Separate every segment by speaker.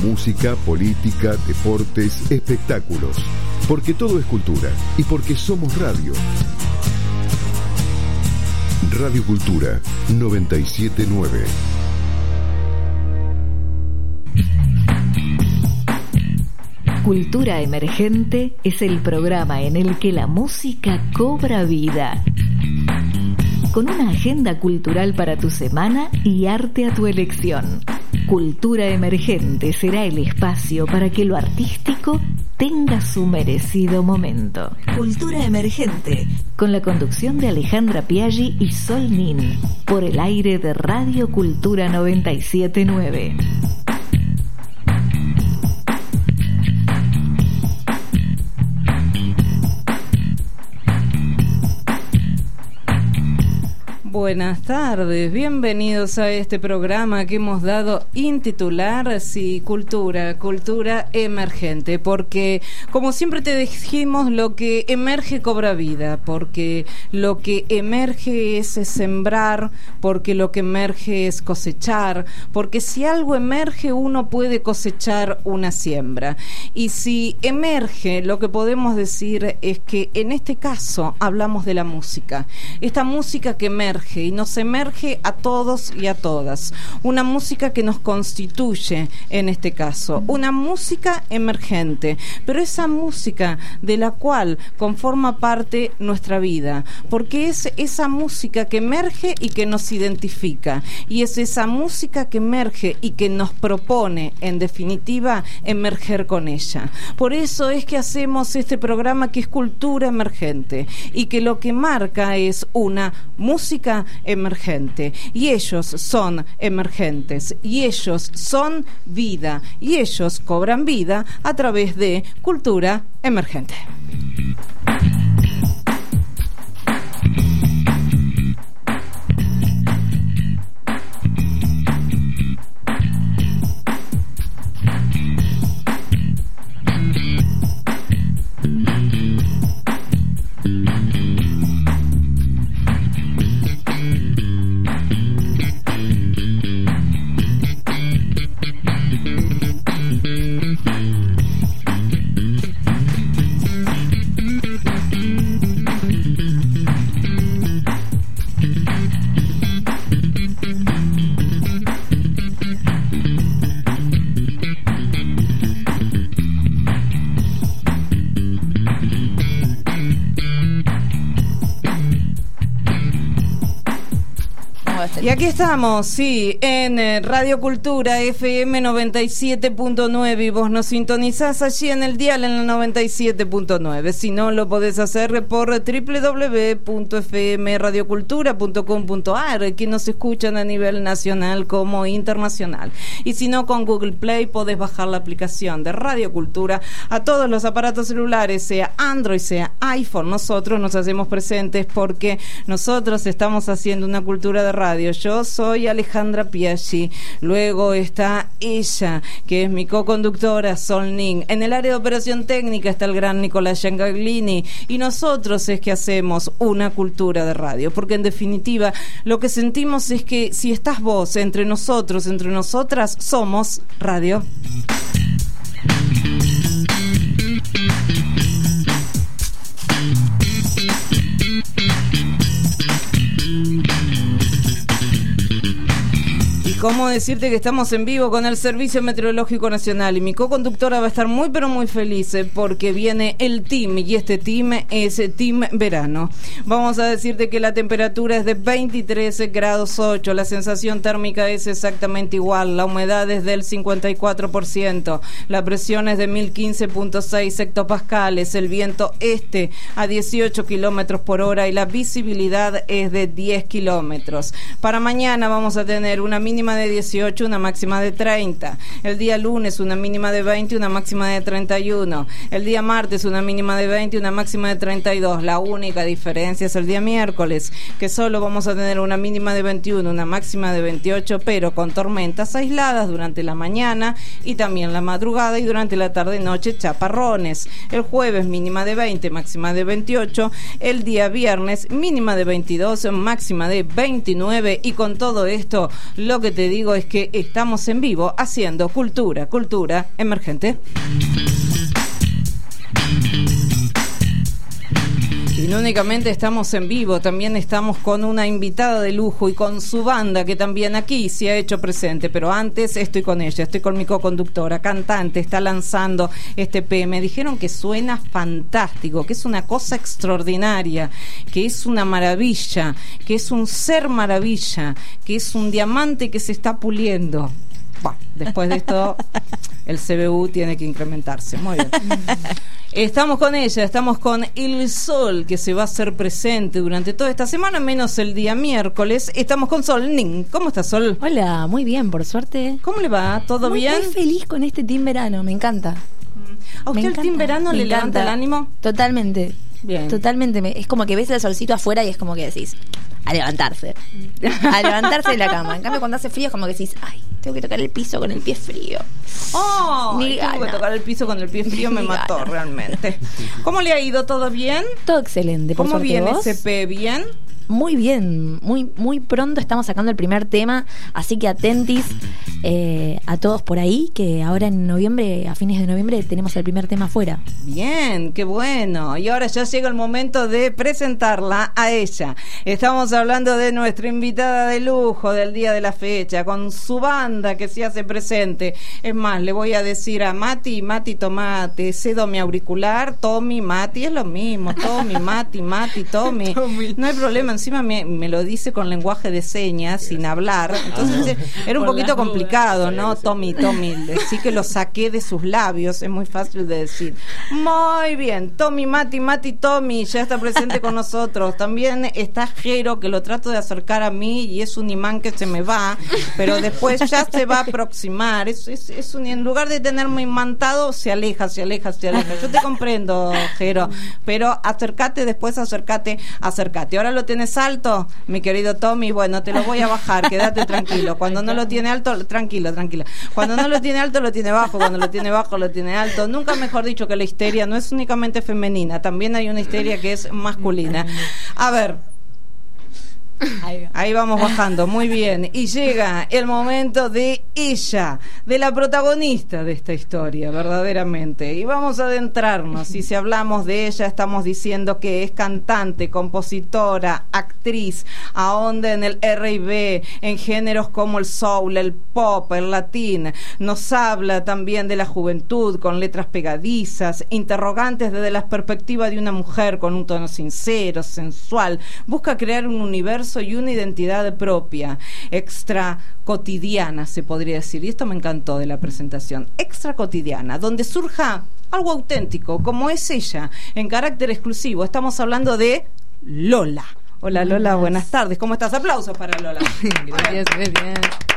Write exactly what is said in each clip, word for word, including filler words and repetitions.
Speaker 1: Música, política, deportes, espectáculos. Porque todo es cultura y porque somos radio. Radio Cultura noventa y siete punto nueve.
Speaker 2: Cultura Emergente es el programa en el que la música cobra vida. Con una agenda cultural para tu semana y arte a tu elección. Cultura Emergente será el espacio para que lo artístico tenga su merecido momento. Cultura Emergente, con la conducción de Alejandra Piaggi y Sol Nin, por el aire de Radio Cultura noventa y siete punto nueve.
Speaker 3: Buenas tardes, bienvenidos a este programa que hemos dado intitular, sí, Cultura, Cultura Emergente, porque como siempre te dijimos, lo que emerge cobra vida, porque lo que emerge es sembrar, porque lo que emerge es cosechar, porque si algo emerge uno puede cosechar una siembra, y si emerge, lo que podemos decir es que en este caso hablamos de la música, esta música que emerge y nos emerge a todos y a todas, una música que nos constituye en este caso, una música emergente, pero esa música de la cual conforma parte nuestra vida, porque es esa música que emerge y que nos identifica, y es esa música que emerge y que nos propone, en definitiva, emerger con ella. Por eso es que hacemos este programa que es Cultura Emergente, y que lo que marca es una música emergente, y ellos son emergentes, y ellos son vida, y ellos cobran vida a través de Cultura Emergente. Y aquí estamos, sí, en eh, Radio Cultura F M noventa y siete punto nueve, y vos nos sintonizás allí en el dial en el noventa y siete punto nueve. Si no, lo podés hacer por doble u doble u doble u punto f m radio cultura punto com punto a r, que nos escuchan a nivel nacional como internacional. Y si no, con Google Play podés bajar la aplicación de Radio Cultura a todos los aparatos celulares, sea Android, sea iPhone. Nosotros nos hacemos presentes porque nosotros estamos haciendo una cultura de radio. Yo soy Alejandra Piaggi, luego está ella, que es mi co-conductora, Sol Nin. En el área de operación técnica está el gran Nicolás Giangaglini, y nosotros es que hacemos una cultura de radio, porque en definitiva lo que sentimos es que si estás vos entre nosotros, entre nosotras, somos radio. ¿Cómo decirte que estamos en vivo con el Servicio Meteorológico Nacional? Y mi co-conductora va a estar muy pero muy feliz eh, porque viene el team, y este team es Team Verano. Vamos a decirte que la temperatura es de veintitrés grados ocho, la sensación térmica es exactamente igual, la humedad es del cincuenta y cuatro por ciento, la presión es de mil quince punto seis hectopascales, el viento este a dieciocho kilómetros por hora y la visibilidad es de diez kilómetros. Para mañana vamos a tener una mínima de dieciocho, una máxima de treinta. El día lunes una mínima de veinte, una máxima de treinta y uno. El día martes una mínima de veinte, una máxima de treinta y dos. La única diferencia es el día miércoles, que solo vamos a tener una mínima de veintiuno, una máxima de veintiocho, pero con tormentas aisladas durante la mañana y también la madrugada, y durante la tarde-noche chaparrones. El jueves mínima de veinte, máxima de veintiocho. El día viernes mínima de veintidós, máxima de veintinueve, y con todo esto lo que que te digo es que estamos en vivo haciendo cultura, cultura emergente. Y no únicamente estamos en vivo, también estamos con una invitada de lujo y con su banda que también aquí se ha hecho presente, pero antes estoy con ella, estoy con mi co-conductora, cantante, está lanzando este E P. Me dijeron que suena fantástico, que es una cosa extraordinaria, que es una maravilla, que es un ser maravilla, que es un diamante que se está puliendo. Bueno, después de esto el C B U tiene que incrementarse. Muy bien. Estamos con ella, estamos con El Sol, que se va a hacer presente durante toda esta semana, menos el día miércoles. Estamos con Sol Ning. ¿Cómo está, Sol?
Speaker 4: Hola, muy bien, por suerte.
Speaker 3: ¿Cómo le va? ¿Todo
Speaker 4: muy,
Speaker 3: bien?
Speaker 4: Muy feliz con este team verano, me encanta.
Speaker 3: ¿A usted
Speaker 4: me
Speaker 3: el
Speaker 4: encanta,
Speaker 3: team verano le levanta
Speaker 4: encanta.
Speaker 3: el ánimo?
Speaker 4: Totalmente.
Speaker 3: Bien.
Speaker 4: Totalmente. Me, es como que ves el solcito afuera y es como que decís, a levantarse. A levantarse de la cama. En cambio, cuando hace frío es como que decís, ay, tengo que tocar el piso con el pie frío.
Speaker 3: ¡Oh!
Speaker 4: Ni
Speaker 3: Tengo que
Speaker 4: gana.
Speaker 3: tocar el piso con el pie frío, me
Speaker 4: Ni
Speaker 3: mató
Speaker 4: gana.
Speaker 3: realmente. ¿Cómo le ha ido? ¿Todo bien?
Speaker 4: Todo excelente, por
Speaker 3: ¿Cómo
Speaker 4: suerte.
Speaker 3: viene
Speaker 4: ¿Vos?
Speaker 3: ese P? ¿Bien?
Speaker 4: Muy bien, muy muy pronto estamos sacando el primer tema, así que atentis eh, a todos por ahí, que ahora en noviembre, a fines de noviembre, tenemos el primer tema afuera.
Speaker 3: Bien, qué bueno. Y ahora ya llega el momento de presentarla a ella. Estamos hablando de nuestra invitada de lujo del día de la fecha, con su banda que se hace presente. Es más, le voy a decir a Mati, Mati, tomate, cedo mi auricular, Tommy, Mati, es lo mismo, Tommy, Mati, Mati, Tommy. Tommy. No hay problema, encima me, me lo dice con lenguaje de señas, sin hablar. Entonces era un
Speaker 4: Por
Speaker 3: poquito
Speaker 4: las
Speaker 3: complicado,
Speaker 4: dudas.
Speaker 3: ¿no? Tommy, Tommy, sí que lo saqué de sus labios, es muy fácil de decir. Muy bien, Tommy, Mati, Mati, Tommy, ya está presente con nosotros. También está Jero, que lo trato de acercar a mí y es un imán que se me va, pero después ya se va a aproximar. Es, es, es un, en lugar de tenerme imantado, se aleja, se aleja, se aleja. Yo te comprendo, Jero, pero acércate, después acércate, acércate. Ahora lo tienes alto, mi querido Tommy, bueno, te lo voy a bajar, quédate tranquilo. Cuando no lo tiene alto, tranquilo, tranquila. Cuando no lo tiene alto, lo tiene bajo. Cuando lo tiene bajo, lo tiene alto. Nunca mejor dicho que la histeria no es únicamente femenina, también hay una histeria que es masculina. A ver, ahí vamos bajando, muy bien. Y llega el momento de ella, de la protagonista de esta historia, verdaderamente. Y vamos a adentrarnos. Y si hablamos de ella, estamos diciendo que es cantante, compositora, actriz, ahonda en el R y B, en géneros como el soul, el pop, el latín. Nos habla también de la juventud, con letras pegadizas, interrogantes desde la perspectiva de una mujer con un tono sincero, sensual. Busca crear un universo y una identidad propia, extra cotidiana, se podría decir, y esto me encantó de la presentación, extra cotidiana, donde surja algo auténtico, como es ella, en carácter exclusivo. Estamos hablando de Lola. Hola Lola, buenas tardes, ¿cómo estás? Aplausos para Lola.
Speaker 5: Gracias, gracias.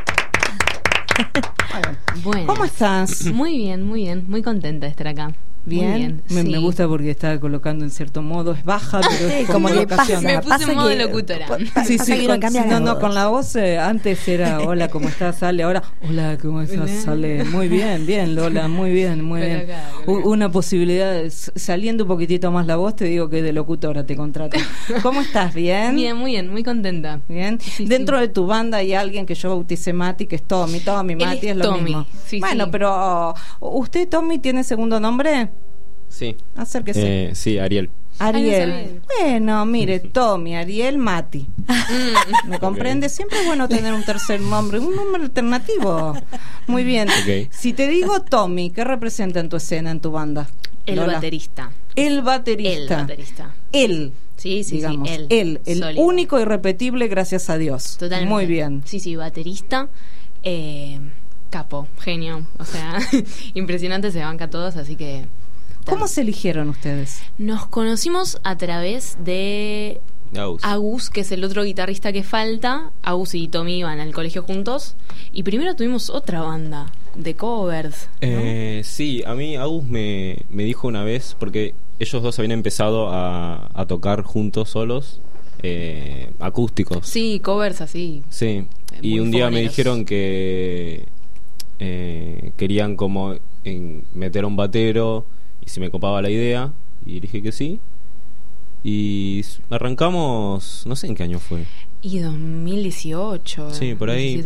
Speaker 5: Bueno,
Speaker 3: ¿Cómo estás?
Speaker 5: Muy bien, muy bien, muy contenta de estar acá.
Speaker 3: Bien,
Speaker 5: Muy bien,
Speaker 3: me,
Speaker 5: sí.
Speaker 3: me gusta porque está colocando en cierto modo, es baja, pero es
Speaker 4: Sí,
Speaker 3: con
Speaker 4: como que
Speaker 3: colocación.
Speaker 4: pasa,
Speaker 5: Me puse
Speaker 4: pasa
Speaker 5: en modo
Speaker 4: que-
Speaker 5: locutora.
Speaker 4: pa-
Speaker 3: Sí,
Speaker 4: pasa
Speaker 3: sí,
Speaker 4: que uno
Speaker 3: con,
Speaker 4: cambia
Speaker 3: no,
Speaker 4: la
Speaker 3: no,
Speaker 4: voz.
Speaker 3: con la voz eh, antes era hola, ¿cómo estás, Ale? Ahora, hola, ¿cómo estás,
Speaker 5: Hola.
Speaker 3: Ale? Muy bien, bien, Lola, muy bien, muy bien.
Speaker 5: Colocada,
Speaker 3: U-
Speaker 5: colocada.
Speaker 3: Una posibilidad, s- saliendo un poquitito más la voz, te digo que de locutora te contrato. ¿Cómo estás? ¿Bien?
Speaker 5: Bien, muy bien, muy contenta.
Speaker 3: Bien.
Speaker 5: Sí,
Speaker 3: Dentro
Speaker 5: sí.
Speaker 3: de tu banda hay alguien que yo bauticé Mati, que es Tommy. Tommy,
Speaker 5: Él
Speaker 3: Mati
Speaker 5: es
Speaker 3: es lo
Speaker 5: Tommy,
Speaker 3: mismo.
Speaker 5: sí,
Speaker 3: bueno,
Speaker 5: sí.
Speaker 3: pero ¿usted, Tommy, tiene segundo nombre?
Speaker 6: Sí.
Speaker 3: Acérquese.
Speaker 6: Eh, sí, Ariel.
Speaker 3: Ariel.
Speaker 5: Ay, no sabía.
Speaker 3: Bueno, mire, Tommy, Ariel, Mati. ¿Me comprende? Siempre es bueno tener un tercer nombre, un nombre alternativo. Muy bien.
Speaker 6: Ok.
Speaker 3: Si te digo Tommy, ¿qué representa en tu escena, en tu banda?
Speaker 5: El
Speaker 3: Lola.
Speaker 5: baterista.
Speaker 3: El baterista.
Speaker 5: El baterista.
Speaker 3: Él.
Speaker 5: Sí, sí,
Speaker 3: digamos,
Speaker 5: sí. Él.
Speaker 3: él, el
Speaker 5: Sólido.
Speaker 3: único irrepetible, gracias a Dios.
Speaker 5: Totalmente.
Speaker 3: Muy bien.
Speaker 5: Sí, sí, baterista. Eh, capo, genio. O sea, impresionante, se banca a todos, así que...
Speaker 3: ¿Cómo se eligieron ustedes?
Speaker 5: Nos conocimos a través de
Speaker 6: Agus.
Speaker 5: Agus, que es el otro guitarrista que falta. Agus y Tommy iban al colegio juntos. Y primero tuvimos otra banda de covers, ¿no?
Speaker 6: Eh, sí, a mí Agus me, me dijo una vez, porque ellos dos habían empezado a, a tocar juntos solos, eh, acústicos.
Speaker 5: Sí, covers así.
Speaker 6: Sí. Y
Speaker 5: Muy
Speaker 6: un día me
Speaker 5: fogoneros.
Speaker 6: dijeron que eh, querían como en meter a un batero y si me copaba la idea, y dije que sí. Y s- arrancamos, no sé en qué año fue.
Speaker 5: Y dos mil dieciocho.
Speaker 6: Sí, por ahí.
Speaker 5: diecisiete.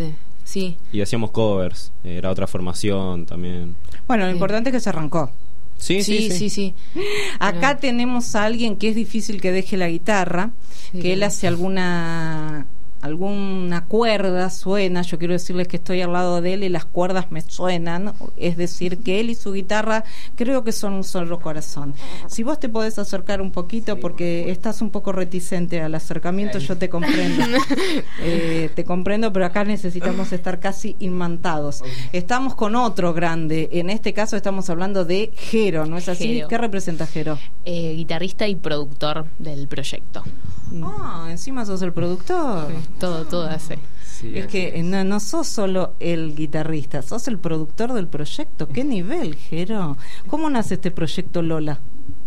Speaker 5: Sí.
Speaker 6: Y hacíamos covers, era otra formación también.
Speaker 3: Bueno, lo
Speaker 5: Sí.
Speaker 3: importante es que se arrancó.
Speaker 6: Sí, sí,
Speaker 5: Sí, sí, sí.
Speaker 3: Acá
Speaker 5: Pero-
Speaker 3: tenemos a alguien que es difícil que deje la guitarra,
Speaker 5: Sí,
Speaker 3: que él
Speaker 5: claro.
Speaker 3: hace alguna alguna cuerda, suena, yo quiero decirles que estoy al lado de él y las cuerdas me suenan, es decir, que él y su guitarra creo que son un solo corazón. Si vos te podés acercar un poquito, porque estás un poco reticente al acercamiento, yo te comprendo. Eh, te comprendo, pero acá necesitamos estar casi imantados. Estamos con otro grande, en este caso estamos hablando de Jero, ¿no es así?
Speaker 5: Jero.
Speaker 3: ¿Qué representa Jero?
Speaker 5: Eh, guitarrista y productor del proyecto.
Speaker 3: Ah, encima sos el productor.
Speaker 5: Sí, todo, todo hace.
Speaker 7: Sí,
Speaker 3: Es
Speaker 7: así
Speaker 3: que
Speaker 7: es.
Speaker 3: no, no sos solo el guitarrista, sos el productor del proyecto. ¿Qué nivel, Jero? ¿Cómo nace este proyecto Lola?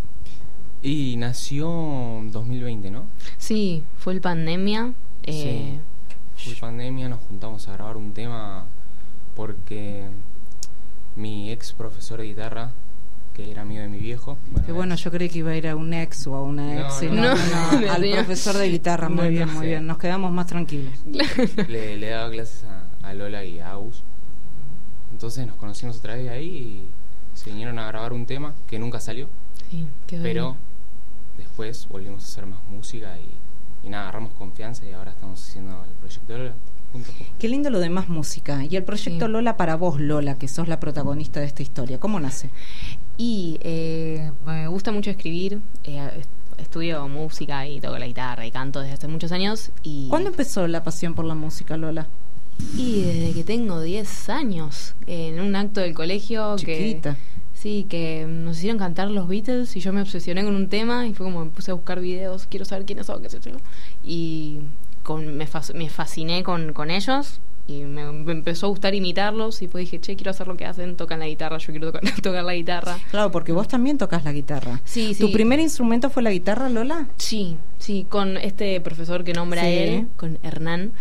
Speaker 7: Y nació en dos mil veinte, ¿no?
Speaker 5: Sí, fue el pandemia. Eh,
Speaker 7: Fue pandemia, nos juntamos a grabar un tema porque mi ex profesor de guitarra, que era amigo de mi viejo.
Speaker 3: Qué bueno, yo creí que iba a ir a un ex o a una
Speaker 7: No,
Speaker 3: ex. y
Speaker 7: no,
Speaker 3: no,
Speaker 5: no.
Speaker 3: no, al
Speaker 5: No.
Speaker 3: profesor de guitarra. Muy
Speaker 5: No,
Speaker 3: bien,
Speaker 7: no
Speaker 3: muy
Speaker 7: sé.
Speaker 3: bien. Nos quedamos más tranquilos.
Speaker 7: le, le daba clases a, a Lola y a Agus. Entonces nos conocimos otra vez ahí y se vinieron a grabar un tema que nunca salió,
Speaker 5: sí, quedó
Speaker 7: pero
Speaker 5: bien.
Speaker 7: después volvimos a hacer más música y, y nada, agarramos confianza y ahora estamos haciendo el proyecto Lola juntos.
Speaker 3: Qué lindo lo de más música. Y el proyecto
Speaker 5: Sí.
Speaker 3: Lola para vos, Lola, que sos la protagonista de esta historia. ¿Cómo nace?
Speaker 5: Y eh, me gusta mucho escribir. eh, est- estudio música y toco la guitarra y canto desde hace muchos años. Y,
Speaker 3: ¿Cuándo empezó la pasión por la música, Lola?
Speaker 5: y desde que tengo diez años, en un acto del colegio
Speaker 3: Chiquita.
Speaker 5: que sí, que nos hicieron cantar los Beatles y yo me obsesioné con un tema y fue como me puse a buscar videos, quiero saber quiénes son, qué sé yo. Y con, me, fas- me fasciné con, con ellos y me, me empezó a gustar imitarlos y pues dije, che, quiero hacer lo que hacen, tocan la guitarra, yo quiero tocar, tocar la guitarra.
Speaker 3: Claro, porque vos también tocas la guitarra.
Speaker 5: Sí, sí.
Speaker 3: ¿Tu primer instrumento fue la guitarra, Lola?
Speaker 5: Sí, sí, con este profesor que nombra
Speaker 3: Sí.
Speaker 5: él, con Hernán.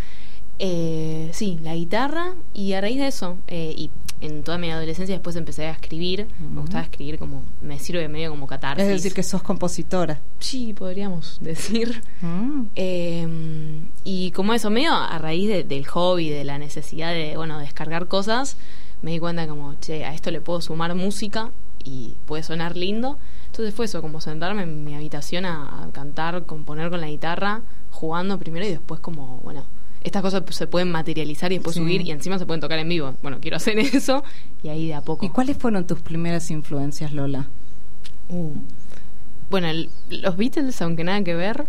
Speaker 5: Eh, sí, la guitarra y a raíz de eso, eh, y en toda mi adolescencia después empecé a escribir,
Speaker 3: Ujú.
Speaker 5: me gustaba escribir como, me sirve medio como catarsis.
Speaker 3: Es decir, que sos compositora.
Speaker 5: Sí, podríamos decir.
Speaker 3: Mm.
Speaker 5: Eh, y como eso, medio a raíz de- del hobby, de la necesidad de, bueno, descargar cosas, me di cuenta como, che, a esto le puedo sumar música y puede sonar lindo. Entonces fue eso, como sentarme en mi habitación a, a cantar, componer con la guitarra, jugando primero y después como, bueno, estas cosas se pueden materializar y después
Speaker 3: Sí.
Speaker 5: subir y encima se pueden tocar en vivo. Bueno, quiero hacer eso y ahí de a poco.
Speaker 3: ¿Y cuáles fueron tus primeras influencias, Lola?
Speaker 5: Uh. Bueno, el- los Beatles, aunque nada que ver,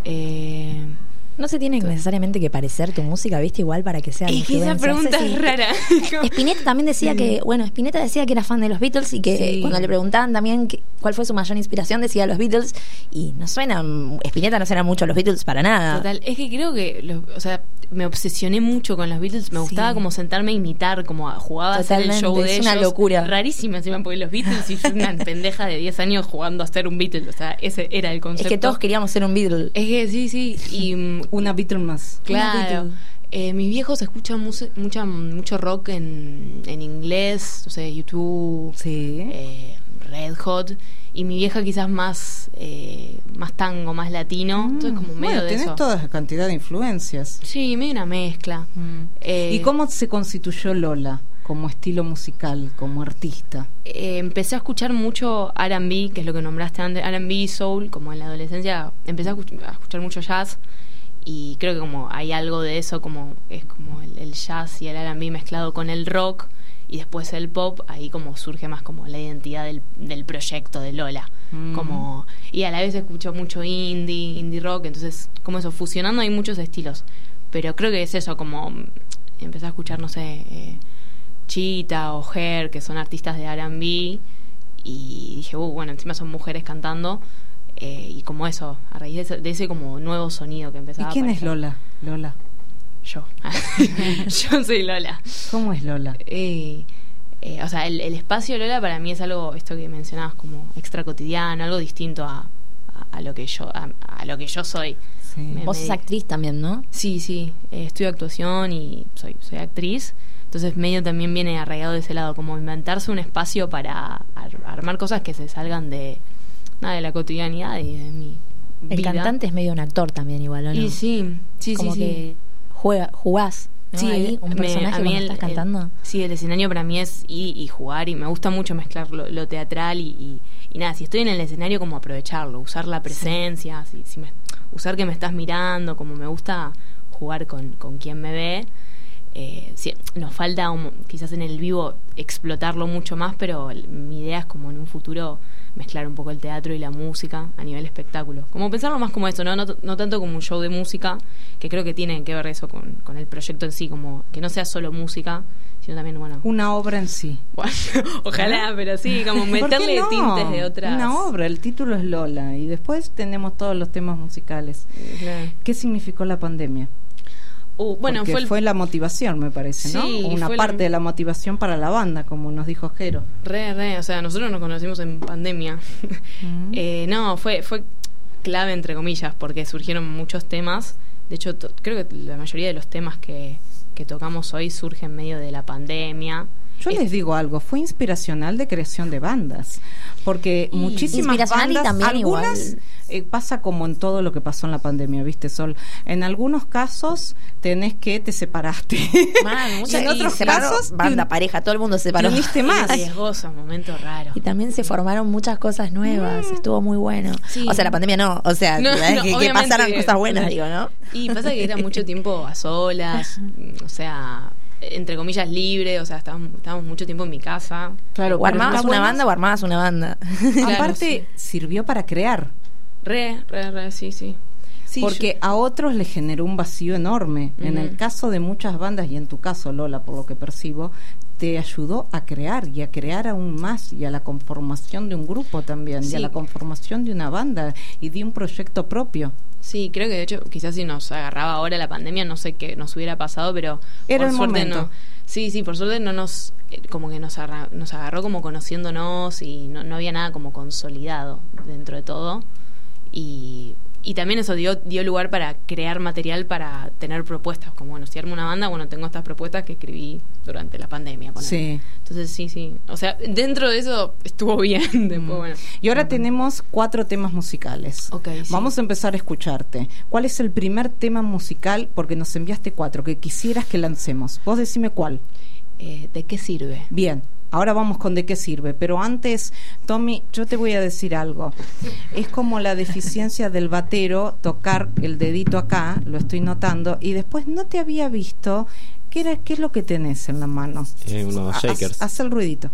Speaker 5: eh,
Speaker 4: No se tiene necesariamente que parecer tu música, ¿viste? Igual para que sea
Speaker 5: es que esa
Speaker 4: influencia.
Speaker 5: pregunta
Speaker 4: Sí, sí.
Speaker 5: es rara.
Speaker 4: Spinetta también decía que, bueno, Spinetta decía que era fan de los Beatles y que
Speaker 5: Sí.
Speaker 4: cuando le preguntaban también que- cuál fue su mayor inspiración, decía los Beatles y no suena, Spinetta no suena mucho a los Beatles para nada.
Speaker 5: Total, es que creo que, los- o sea, me obsesioné mucho con los Beatles, me
Speaker 4: Sí.
Speaker 5: gustaba como sentarme a imitar, como a- jugaba a hacer el
Speaker 4: Totalmente,
Speaker 5: show de
Speaker 4: es
Speaker 5: ellos.
Speaker 4: una locura.
Speaker 5: Rarísima encima, porque los Beatles y yo una pendeja de diez años jugando a ser un Beatle, o sea, ese era el
Speaker 4: Es
Speaker 5: concepto.
Speaker 4: que todos queríamos ser un Beatle.
Speaker 5: Es que sí, sí, y mm,
Speaker 3: Una Beatle más.
Speaker 5: claro.
Speaker 4: Beatle.
Speaker 5: Eh, mis viejos escuchan mus- mucha, mucho rock en, en inglés, o sea, YouTube,
Speaker 3: Sí.
Speaker 5: eh, Red Hot, y mi vieja quizás más eh, más tango, más latino, entonces como medio
Speaker 3: bueno,
Speaker 5: de
Speaker 3: tenés
Speaker 5: eso.
Speaker 3: toda esa cantidad de influencias.
Speaker 5: Sí, medio una mezcla. Eh,
Speaker 3: ¿Y cómo se constituyó Lola como estilo musical, como artista?
Speaker 5: eh, empecé a escuchar mucho R and B, que es lo que nombraste antes, R and B, soul, como en la adolescencia empecé a, escuch- a escuchar mucho jazz y creo que como hay algo de eso, como es como el, el jazz y el R and B mezclado con el rock y después el pop, ahí como surge más como la identidad del, del proyecto de Lola.
Speaker 3: Mm.
Speaker 5: Como y a la vez escucho mucho indie, indie rock, entonces como eso, fusionando hay muchos estilos. Pero creo que es eso, como mm, empecé a escuchar, no sé, eh, Cheetah o Her, que son artistas de R and B, y dije, uh, bueno, encima son mujeres cantando, eh, y como eso, a raíz de ese, de ese como nuevo sonido que
Speaker 3: ¿Y
Speaker 5: empezaba
Speaker 3: quién
Speaker 5: a
Speaker 3: es
Speaker 5: aparecer.
Speaker 3: Lola? Lola.
Speaker 5: Yo. Yo soy Lola.
Speaker 3: ¿Cómo es Lola?
Speaker 5: Eh, eh, o sea, el, el espacio Lola para mí es algo, esto que mencionabas, como extra cotidiano, algo distinto a, a, a lo que yo a, a lo que yo soy.
Speaker 3: Sí.
Speaker 5: Me-
Speaker 4: Vos sos actriz también, ¿no?
Speaker 5: Sí, sí, eh, estudio actuación y soy, soy actriz. Entonces medio también viene arraigado de ese lado, como inventarse un espacio para ar- armar cosas que se salgan de, nada, de la cotidianidad y de mi
Speaker 4: El
Speaker 5: vida.
Speaker 4: cantante es medio un actor también igual, ¿o no?
Speaker 5: Y sí, sí,
Speaker 4: Como
Speaker 5: sí,
Speaker 4: que
Speaker 5: sí.
Speaker 4: juega, jugás ¿no?
Speaker 5: Sí,
Speaker 4: Ahí, un
Speaker 5: me-
Speaker 4: personaje
Speaker 5: a mí
Speaker 4: cuando
Speaker 5: el-
Speaker 4: estás
Speaker 5: el-
Speaker 4: cantando.
Speaker 5: Sí, el escenario para mí es ir y jugar y me gusta mucho mezclar lo, lo teatral y, y, y nada, si estoy en el escenario como aprovecharlo, usar la presencia, si, si me, usar que me estás mirando, como me gusta jugar con, con quien me ve. Eh, sí, nos falta un- quizás en el vivo explotarlo mucho más, pero el- mi idea es como en un futuro mezclar un poco el teatro y la música a nivel espectáculo. Como pensarlo más como eso, ¿no? No, no tanto como un show de música, que creo que tiene que ver eso con, con el proyecto en sí, como que no sea solo música, sino también, bueno...
Speaker 3: Una obra en sí.
Speaker 5: Bueno, ojalá, pero sí, como
Speaker 3: ¿Por qué
Speaker 5: meterle
Speaker 3: no?
Speaker 5: tintes de otras...
Speaker 3: Una obra, el título es Lola y después tenemos todos los temas musicales.
Speaker 5: Claro.
Speaker 3: ¿Qué significó la pandemia?
Speaker 5: Uh, bueno,
Speaker 3: Porque
Speaker 5: fue, el-
Speaker 3: fue la motivación, me parece, ¿no?
Speaker 5: Sí,
Speaker 3: Una
Speaker 5: fue la-
Speaker 3: parte de la motivación para la banda, como nos dijo Jero.
Speaker 5: Re, re, o sea, nosotros nos conocimos en pandemia.
Speaker 3: Mm.
Speaker 5: Eh, no, fue, fue clave entre comillas, porque surgieron muchos temas. De hecho, to- creo que la mayoría de los temas que, que tocamos hoy surgen en medio de la pandemia.
Speaker 3: Yo
Speaker 5: Es-
Speaker 3: les digo algo, fue inspiracional de creación de bandas, porque
Speaker 4: Y
Speaker 3: muchísimas
Speaker 4: inspiracional y
Speaker 3: bandas,
Speaker 4: también
Speaker 3: algunas
Speaker 4: igual.
Speaker 3: eh, pasa como en todo lo que pasó en la pandemia, ¿viste, Sol? En algunos casos tenés que te separaste.
Speaker 4: Man,
Speaker 3: Y
Speaker 4: muchas-
Speaker 3: en otros
Speaker 4: separó
Speaker 3: casos
Speaker 4: banda,
Speaker 3: te-
Speaker 4: pareja, todo el mundo se separó.
Speaker 3: te uniste más.
Speaker 5: riesgoso, momento raro.
Speaker 4: Y también se formaron muchas cosas nuevas, estuvo muy bueno.
Speaker 5: Sí.
Speaker 4: O sea, la pandemia no, o sea,
Speaker 5: No,
Speaker 4: ¿verdad?
Speaker 5: no,
Speaker 4: que, que
Speaker 5: obviamente.
Speaker 4: pasaran cosas buenas, digo, ¿no?
Speaker 5: Y pasa que era mucho tiempo a solas, o sea, entre comillas libre, o sea, estábamos, estábamos mucho tiempo en mi casa.
Speaker 3: Claro,
Speaker 4: O
Speaker 3: pero
Speaker 4: armabas
Speaker 3: está
Speaker 4: una
Speaker 3: bueno.
Speaker 4: banda o armabas una banda.
Speaker 5: Claro,
Speaker 3: Aparte, sirvió para crear.
Speaker 5: Re, re, re, sí, sí. Sí,
Speaker 3: porque a otros les generó un vacío enorme. En
Speaker 5: Ujú.
Speaker 3: el caso de muchas bandas, y en tu caso, Lola, por lo que percibo, te ayudó a crear y a crear aún más y a la conformación de un grupo también, y
Speaker 5: Sí.
Speaker 3: a la conformación de una banda y de un proyecto propio.
Speaker 5: Sí, creo que de hecho quizás si nos agarraba ahora la pandemia no sé qué nos hubiera pasado, pero
Speaker 3: Era
Speaker 5: por
Speaker 3: el
Speaker 5: suerte
Speaker 3: momento.
Speaker 5: no. Sí, sí, por suerte no nos eh, como que nos agarra- nos agarró como conociéndonos y no, no había nada como consolidado dentro de todo. Y y también eso dio dio lugar para crear material para tener propuestas, como bueno, si armo una banda, bueno, tengo estas propuestas que escribí durante la pandemia, ponele.
Speaker 3: Sí.
Speaker 5: Entonces sí, sí. O sea, dentro de eso estuvo bien, después bueno.
Speaker 3: Y ahora tenemos cuatro temas musicales.
Speaker 5: Ok, sí.
Speaker 3: Vamos a empezar a escucharte. ¿Cuál es el primer tema musical? Porque nos enviaste cuatro que quisieras que lancemos. Vos decime cuál.
Speaker 5: Eh, ¿de qué sirve?
Speaker 3: Bien, ahora vamos con de qué sirve. Pero antes, Tommy, yo te voy a decir algo. Es como la deficiencia del batero, tocar el dedito acá, lo estoy notando, y después no te había visto. ¿Qué, era, qué es lo que tenés en la mano?
Speaker 6: Eh, unos
Speaker 3: Haz-
Speaker 6: shakers.
Speaker 3: Haz el ruidito.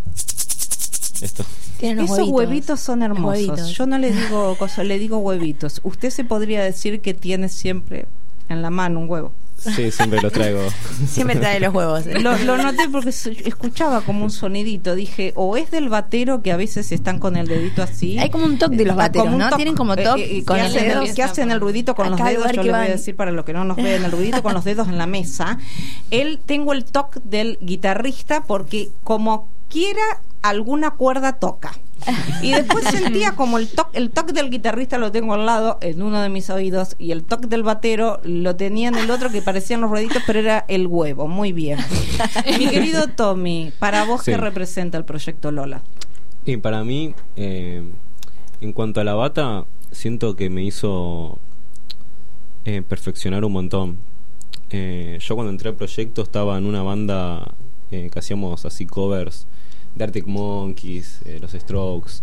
Speaker 6: Esto.
Speaker 4: Tienen unos
Speaker 3: Esos huevitos, son
Speaker 4: Los
Speaker 3: hermosos.
Speaker 4: huevitos.
Speaker 3: Yo no le digo cosas, le digo huevitos. Usted se podría decir que tiene siempre en la mano un huevo.
Speaker 6: Sí, siempre los traigo.
Speaker 4: Siempre trae los huevos.
Speaker 3: Lo, lo noté porque se- escuchaba como un sonidito. Dije, o es del batero que a veces están con el dedito así.
Speaker 4: Hay como un toque de los
Speaker 3: Ah,
Speaker 4: bateros,
Speaker 3: como un
Speaker 4: ¿no?
Speaker 3: toc,
Speaker 4: Tienen como toque
Speaker 3: eh, eh,
Speaker 4: con
Speaker 3: que
Speaker 4: el
Speaker 3: hacen
Speaker 4: dedo.
Speaker 3: el- que hacen el ruidito con
Speaker 4: A
Speaker 3: los
Speaker 4: cada
Speaker 3: dedos.
Speaker 4: lugar
Speaker 3: Yo
Speaker 4: que
Speaker 3: le voy a
Speaker 4: van.
Speaker 3: decir para los que no nos ven, el ruidito con los dedos en la mesa. Él tengo el toque del guitarrista porque como quiera alguna cuerda toca. Y después sentía como el toque el toque del guitarrista lo tengo al lado en uno de mis oídos y el toque del batero lo tenía en el otro que parecían los rueditos, pero era el huevo. Muy bien. Mi querido Tommy, para vos,
Speaker 6: Sí.
Speaker 3: ¿qué representa el proyecto Lola?
Speaker 6: Y para mí, eh, en cuanto a la bata, siento que me hizo eh, perfeccionar un montón. Eh, yo cuando entré al proyecto estaba en una banda eh, que hacíamos así covers de Arctic Monkeys, eh, los Strokes.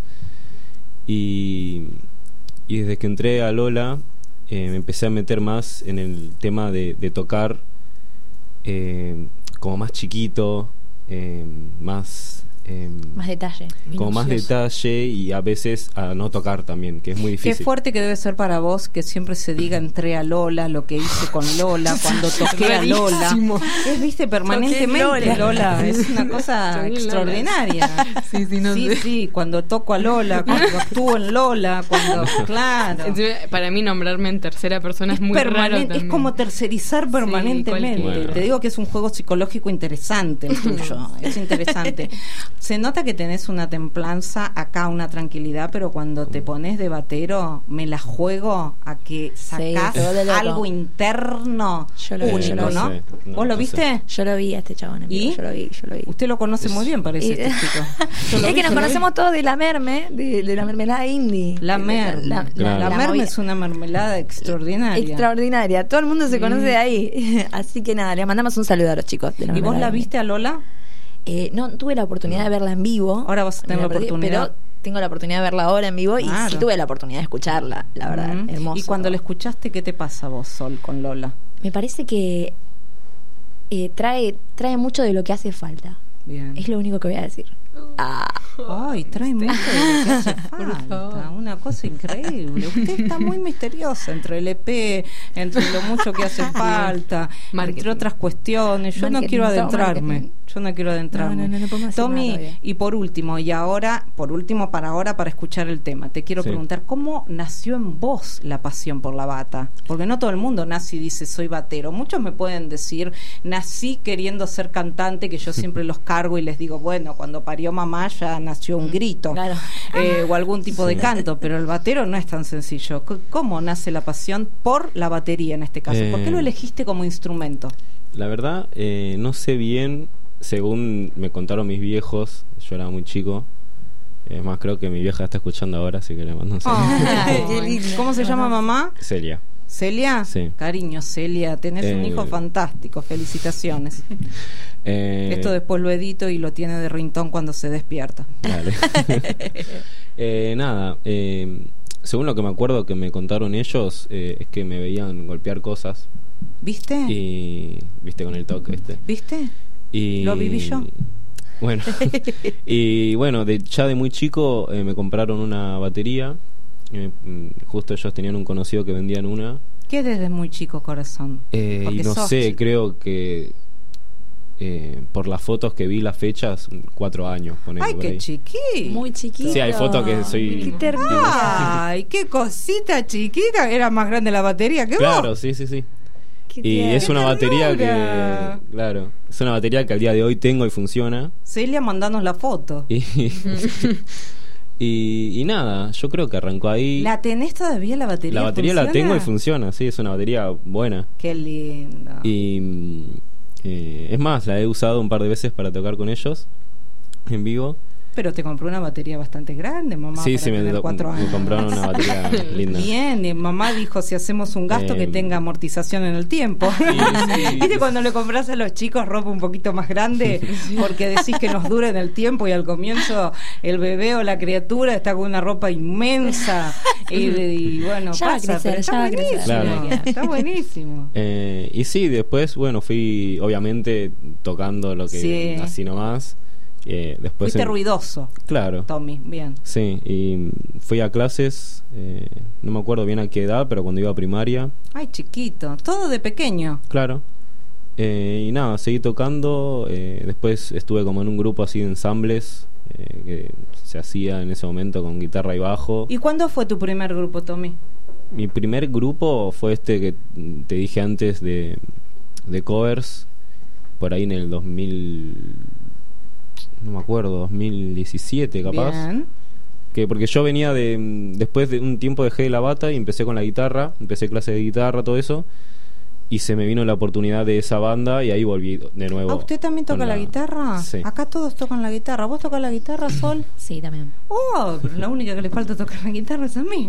Speaker 6: Y, y desde que entré a Lola, eh, me empecé a meter más en el tema de, de tocar eh, como más chiquito, eh, más... eh,
Speaker 4: Más detalle.
Speaker 6: como más
Speaker 5: minucioso.
Speaker 6: detalle y a veces a no tocar también, que es muy
Speaker 3: Qué
Speaker 6: difícil.
Speaker 3: fuerte que debe ser para vos que siempre se diga entré a Lola, lo que hice con Lola, cuando toqué a Lola.
Speaker 5: Rarísimo.
Speaker 3: Es, viste, permanentemente
Speaker 4: Lola.
Speaker 3: Lola. Es una cosa
Speaker 5: Toqué Lola.
Speaker 3: extraordinaria.
Speaker 5: Sí, sí, no
Speaker 3: sí,
Speaker 5: sé.
Speaker 3: sí, cuando toco a Lola, cuando actúo en Lola, cuando... Claro.
Speaker 5: Encima, para mí nombrarme en tercera persona es, muy raro
Speaker 3: permanente,
Speaker 5: también.
Speaker 3: es como tercerizar permanentemente.
Speaker 6: cualquiera.
Speaker 3: Te digo que es un juego psicológico interesante el tuyo, es interesante. Se nota que tenés una templanza, acá una tranquilidad, pero cuando te pones de batero, me la juego a que sacás
Speaker 4: Sí, todo de loco.
Speaker 3: algo interno
Speaker 4: Yo lo vi,
Speaker 3: único,
Speaker 4: yo lo vi.
Speaker 3: ¿no?
Speaker 6: No sé, no,
Speaker 3: ¿Vos lo
Speaker 6: no
Speaker 3: viste?
Speaker 6: sé.
Speaker 4: Yo lo vi a este chabón en vivo,
Speaker 3: ¿Y?
Speaker 4: yo lo vi, yo lo vi.
Speaker 3: Usted lo conoce muy bien, parece,
Speaker 4: Y-
Speaker 3: este chico. Yo lo
Speaker 4: Es
Speaker 3: vi,
Speaker 4: que nos
Speaker 3: yo lo vi.
Speaker 4: conocemos todos de la merme, de, de la mermelada indie.
Speaker 3: La merme.
Speaker 4: La, la-
Speaker 6: Claro.
Speaker 3: La
Speaker 4: la
Speaker 3: merme
Speaker 4: movida-
Speaker 3: es una mermelada extraordinaria.
Speaker 4: extraordinaria. Todo el mundo se conoce
Speaker 3: Mm.
Speaker 4: de ahí. Así que nada, le mandamos un saludo a los chicos de la
Speaker 3: ¿Y vos
Speaker 4: mermelada
Speaker 3: la
Speaker 4: indie.
Speaker 3: viste a Lola?
Speaker 4: Eh, no tuve la oportunidad de verla en vivo.
Speaker 3: Ahora vas a tener
Speaker 4: Me
Speaker 3: la
Speaker 4: perdí,
Speaker 3: oportunidad.
Speaker 4: Pero tengo la oportunidad de verla ahora en vivo
Speaker 3: Claro.
Speaker 4: y sí tuve la oportunidad de escucharla, la verdad,
Speaker 3: Mm.
Speaker 4: hermoso.
Speaker 3: Y cuando la escuchaste, ¿qué te pasa vos, Sol, con Lola?
Speaker 4: Me parece que eh, trae, trae mucho de lo que hace falta.
Speaker 3: Bien.
Speaker 4: Es lo único que voy a decir. Ah,
Speaker 3: Ay, trae mucho de lo que hace
Speaker 5: Por
Speaker 3: falta.
Speaker 5: favor.
Speaker 3: Una cosa increíble. Usted está muy misteriosa entre el E P, entre lo mucho que hace falta,
Speaker 5: Marketing.
Speaker 3: entre otras cuestiones. Yo no
Speaker 4: Marketing,
Speaker 3: quiero
Speaker 4: todo
Speaker 3: adentrarme.
Speaker 4: marketing.
Speaker 3: Yo no quiero adentrarme.
Speaker 4: No, no, no, no podemos decir
Speaker 3: Tommy,
Speaker 4: nada todavía.
Speaker 3: y por último, y ahora, por último, para ahora, para escuchar el tema, te quiero
Speaker 6: Sí.
Speaker 3: preguntar, ¿cómo nació en vos la pasión por la bata? Porque no todo el mundo nace y dice, soy batero. Muchos me pueden decir, nací queriendo ser cantante, que yo siempre los cargo y les digo, bueno, cuando parió mamá ya nació un grito.
Speaker 4: claro.
Speaker 3: Eh, o algún tipo de
Speaker 6: Sí.
Speaker 3: canto, pero el batero no es tan sencillo. C- ¿Cómo nace la pasión por la batería en este caso? ¿Por qué
Speaker 6: Eh,
Speaker 3: lo elegiste como instrumento?
Speaker 6: La verdad, eh, no sé bien, según me contaron mis viejos, yo era muy chico. Es más, creo que mi vieja está escuchando ahora, así que le mando un saludo.
Speaker 3: Ay,
Speaker 4: Qué lindo.
Speaker 3: ¿Cómo se llama mamá?
Speaker 6: Celia.
Speaker 3: ¿Celia?
Speaker 6: Sí.
Speaker 3: Cariño, Celia, tenés un
Speaker 6: Eh,
Speaker 3: hijo fantástico, felicitaciones.
Speaker 6: Eh,
Speaker 3: Esto después lo edito y lo tiene de rintón cuando se despierta.
Speaker 6: Dale. Eh, nada, eh, según lo que me acuerdo que me contaron ellos, eh, es que me veían golpear cosas
Speaker 3: ¿Viste?
Speaker 6: y, viste, con el toque este.
Speaker 3: ¿Viste?
Speaker 6: Y,
Speaker 3: ¿Lo viví yo?
Speaker 6: Bueno, y bueno, de, ya de muy chico eh, me compraron una batería. Eh, mm, justo ellos tenían un conocido que vendían una.
Speaker 3: ¿Qué desde muy chico, corazón?
Speaker 6: Eh, y
Speaker 3: Porque
Speaker 6: no
Speaker 3: sos
Speaker 6: sé,
Speaker 3: chico.
Speaker 6: creo que eh, por las fotos que vi, las fechas, cuatro años. ponele
Speaker 3: ¡Ay,
Speaker 6: por
Speaker 3: qué
Speaker 6: ahí.
Speaker 3: chiquito!
Speaker 4: Muy chiquito.
Speaker 6: Sí, hay fotos que soy-
Speaker 4: Qué ternura.
Speaker 3: ¡Ay, qué cosita chiquita! Era más grande la batería que
Speaker 6: Claro,
Speaker 3: vos.
Speaker 6: sí, sí, sí.
Speaker 4: Qué
Speaker 6: Y
Speaker 4: tierno.
Speaker 6: es una
Speaker 3: ¡Qué
Speaker 6: batería
Speaker 3: ternura!
Speaker 6: que, claro, es una batería que al día de hoy tengo y funciona.
Speaker 3: Celia, mandanos la foto.
Speaker 6: Y, y, y nada, yo creo que arrancó ahí.
Speaker 3: ¿La tenés todavía la batería?
Speaker 6: La batería la
Speaker 3: ¿Funciona?
Speaker 6: tengo y funciona, sí, es una batería buena.
Speaker 3: Qué lindo.
Speaker 6: Y mm, eh, es más, la he usado un par de veces para tocar con ellos en vivo.
Speaker 3: Pero te compró una batería bastante grande, mamá.
Speaker 6: Sí,
Speaker 3: para
Speaker 6: sí, me,
Speaker 3: tener
Speaker 6: do-
Speaker 3: cuatro
Speaker 6: me
Speaker 3: años.
Speaker 6: compraron una batería linda.
Speaker 3: Bien, y mamá dijo, si hacemos un gasto
Speaker 6: Eh,
Speaker 3: que tenga amortización en el tiempo.
Speaker 6: Sí, sí.
Speaker 3: ¿Viste cuando le compras a los chicos ropa un poquito más grande? Porque decís que nos dura en el tiempo y al comienzo el bebé o la criatura está con una ropa inmensa. Y, y bueno,
Speaker 4: Ya va a
Speaker 3: pasa,
Speaker 4: crecer,
Speaker 3: pero está
Speaker 4: ya va a crecer.
Speaker 3: buenísimo.
Speaker 6: Claro.
Speaker 3: Está buenísimo.
Speaker 6: Eh, y sí, después, bueno, fui obviamente tocando lo que
Speaker 3: Sí.
Speaker 6: así nomás. Eh, después
Speaker 3: Fuiste
Speaker 6: en-
Speaker 3: ruidoso,
Speaker 6: Claro.
Speaker 3: Tommy, bien.
Speaker 6: Sí, y fui a clases, eh, no me acuerdo bien a qué edad, pero cuando iba a primaria,
Speaker 3: Ay, chiquito, todo de pequeño.
Speaker 6: claro. Eh, y nada, seguí tocando, eh, después estuve como en un grupo así de ensambles eh, que se hacía en ese momento con guitarra y bajo.
Speaker 3: ¿Y cuándo fue tu primer grupo, Tommy?
Speaker 6: Mi primer grupo fue este que te dije antes de, de covers, por ahí en el dos mil, no me acuerdo, dos mil diecisiete capaz.
Speaker 3: Bien.
Speaker 6: Que porque yo venía de después de un tiempo dejé la bata y empecé con la guitarra, empecé clases de guitarra, todo eso, y se me vino la oportunidad de esa banda y ahí volví de nuevo.
Speaker 3: ¿Ah, usted también toca
Speaker 6: con
Speaker 3: la, guitarra?
Speaker 6: Sí.
Speaker 3: Acá todos tocan la guitarra. ¿Vos tocas la guitarra, Sol?
Speaker 4: Sí, también.
Speaker 3: Oh, pero la única que le falta tocar la guitarra es a mí.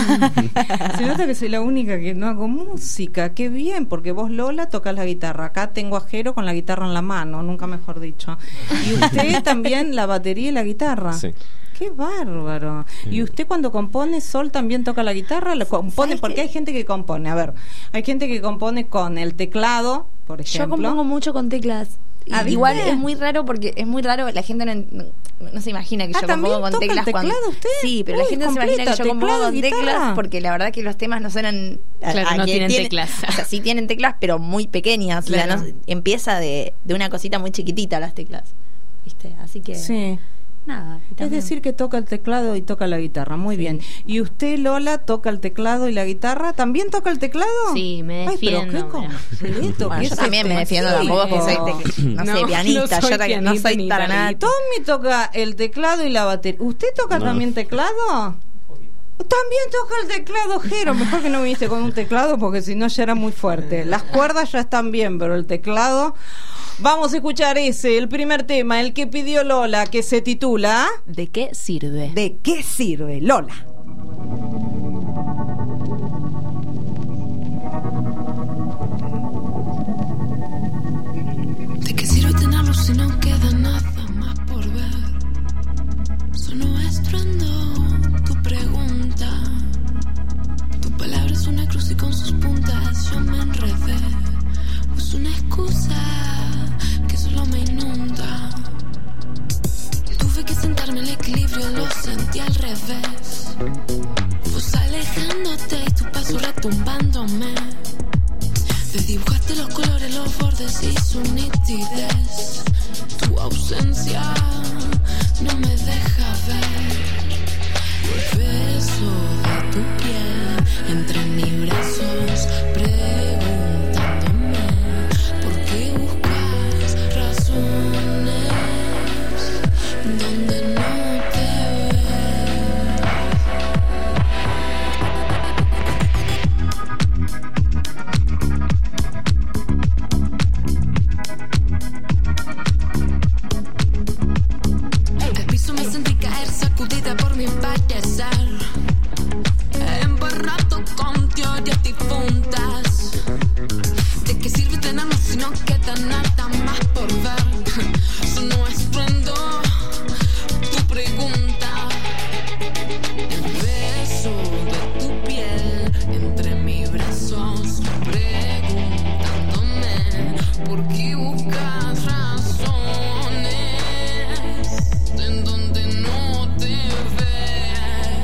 Speaker 3: Se nota que soy la única que no hago música. Qué bien, porque vos, Lola, tocas la guitarra. Acá tengo a Jero con la guitarra en la mano, nunca mejor dicho. Y usted también la batería y la guitarra.
Speaker 6: Sí.
Speaker 3: Qué bárbaro. ¿Y
Speaker 6: Sí.
Speaker 3: usted cuando compone, Sol, también toca la guitarra? ¿La compone?
Speaker 4: ¿Sabes
Speaker 3: Porque
Speaker 4: qué?
Speaker 3: hay gente que compone. A ver, hay gente que compone con el teclado, por
Speaker 4: Yo
Speaker 3: ejemplo.
Speaker 4: compongo mucho con teclas. Y
Speaker 3: Ah, ¿viste?
Speaker 4: igual es muy raro porque es muy raro, la gente no, no, no se imagina que
Speaker 3: Ah,
Speaker 4: yo
Speaker 3: ¿también
Speaker 4: compongo con
Speaker 3: toca el
Speaker 4: teclas
Speaker 3: teclado
Speaker 4: cuando
Speaker 3: usted?
Speaker 4: Sí, pero
Speaker 3: Uy,
Speaker 4: la gente no se imagina que
Speaker 3: completa,
Speaker 4: yo compongo
Speaker 3: teclado,
Speaker 4: con
Speaker 3: guitarra.
Speaker 4: teclas porque la verdad que los temas no suenan a-
Speaker 5: Claro,
Speaker 4: a
Speaker 5: no
Speaker 4: quien
Speaker 5: tienen
Speaker 4: tiene-
Speaker 5: teclas.
Speaker 4: O sea, sí tienen teclas, pero muy pequeñas.
Speaker 5: Claro.
Speaker 4: O sea, no- empieza de, de una cosita muy chiquitita las teclas. ¿Viste? Así que
Speaker 3: Sí.
Speaker 4: Nada. y
Speaker 3: Es
Speaker 4: también-
Speaker 3: decir, que toca el teclado y toca la guitarra. Muy
Speaker 4: Sí.
Speaker 3: bien. ¿Y usted, Lola, toca el teclado y la guitarra? ¿También toca el teclado?
Speaker 5: Sí, me
Speaker 3: Ay, pero
Speaker 5: defiendo,
Speaker 3: qué
Speaker 5: mira.
Speaker 3: completo
Speaker 4: Bueno,
Speaker 3: que
Speaker 4: yo
Speaker 3: es
Speaker 4: también
Speaker 3: este
Speaker 4: me defiendo, tampoco es que soy
Speaker 3: tipo.
Speaker 4: tec- no,
Speaker 5: No,
Speaker 4: sé, pianista,
Speaker 5: no soy
Speaker 4: yo también no
Speaker 5: pianista
Speaker 4: soy
Speaker 5: ni
Speaker 4: para nada.
Speaker 5: pianista.
Speaker 3: Tommy toca el teclado y la batería. ¿Usted toca
Speaker 6: No.
Speaker 3: también teclado? También toca el teclado, Jero. Mejor que no viniste con un teclado porque si no ya era muy fuerte. Las cuerdas ya están bien, pero el teclado... Vamos a escuchar ese, el primer tema, el que pidió Lola, que se titula
Speaker 5: ¿De qué sirve?
Speaker 3: ¿De qué sirve, Lola?
Speaker 8: ¿De qué sirve tenerlo si no queda nada más por ver? Sonó estruendo tu pregunta. Tu palabra es una cruz y con sus puntas yo me enredé. O es una excusa que solo me inunda. Tuve que sentarme el equilibrio, lo sentí al revés. Vos alejándote y tu paso retumbándome. Desdibujaste los colores, los bordes y su nitidez. Tu ausencia no me deja ver. El beso de tu piel entre mis brazos, preguntándome por qué buscas razones donde no te ves. Al piso me sentí caer, sacudida por mi parecer. Embarrado con teorías difuntas. ¿De qué sirve tenerlo si no queda nada más por ver? Sonó estruendo tu pregunta. El beso de tu piel entre mis brazos, preguntándome por qué buscas razones en donde no te ves.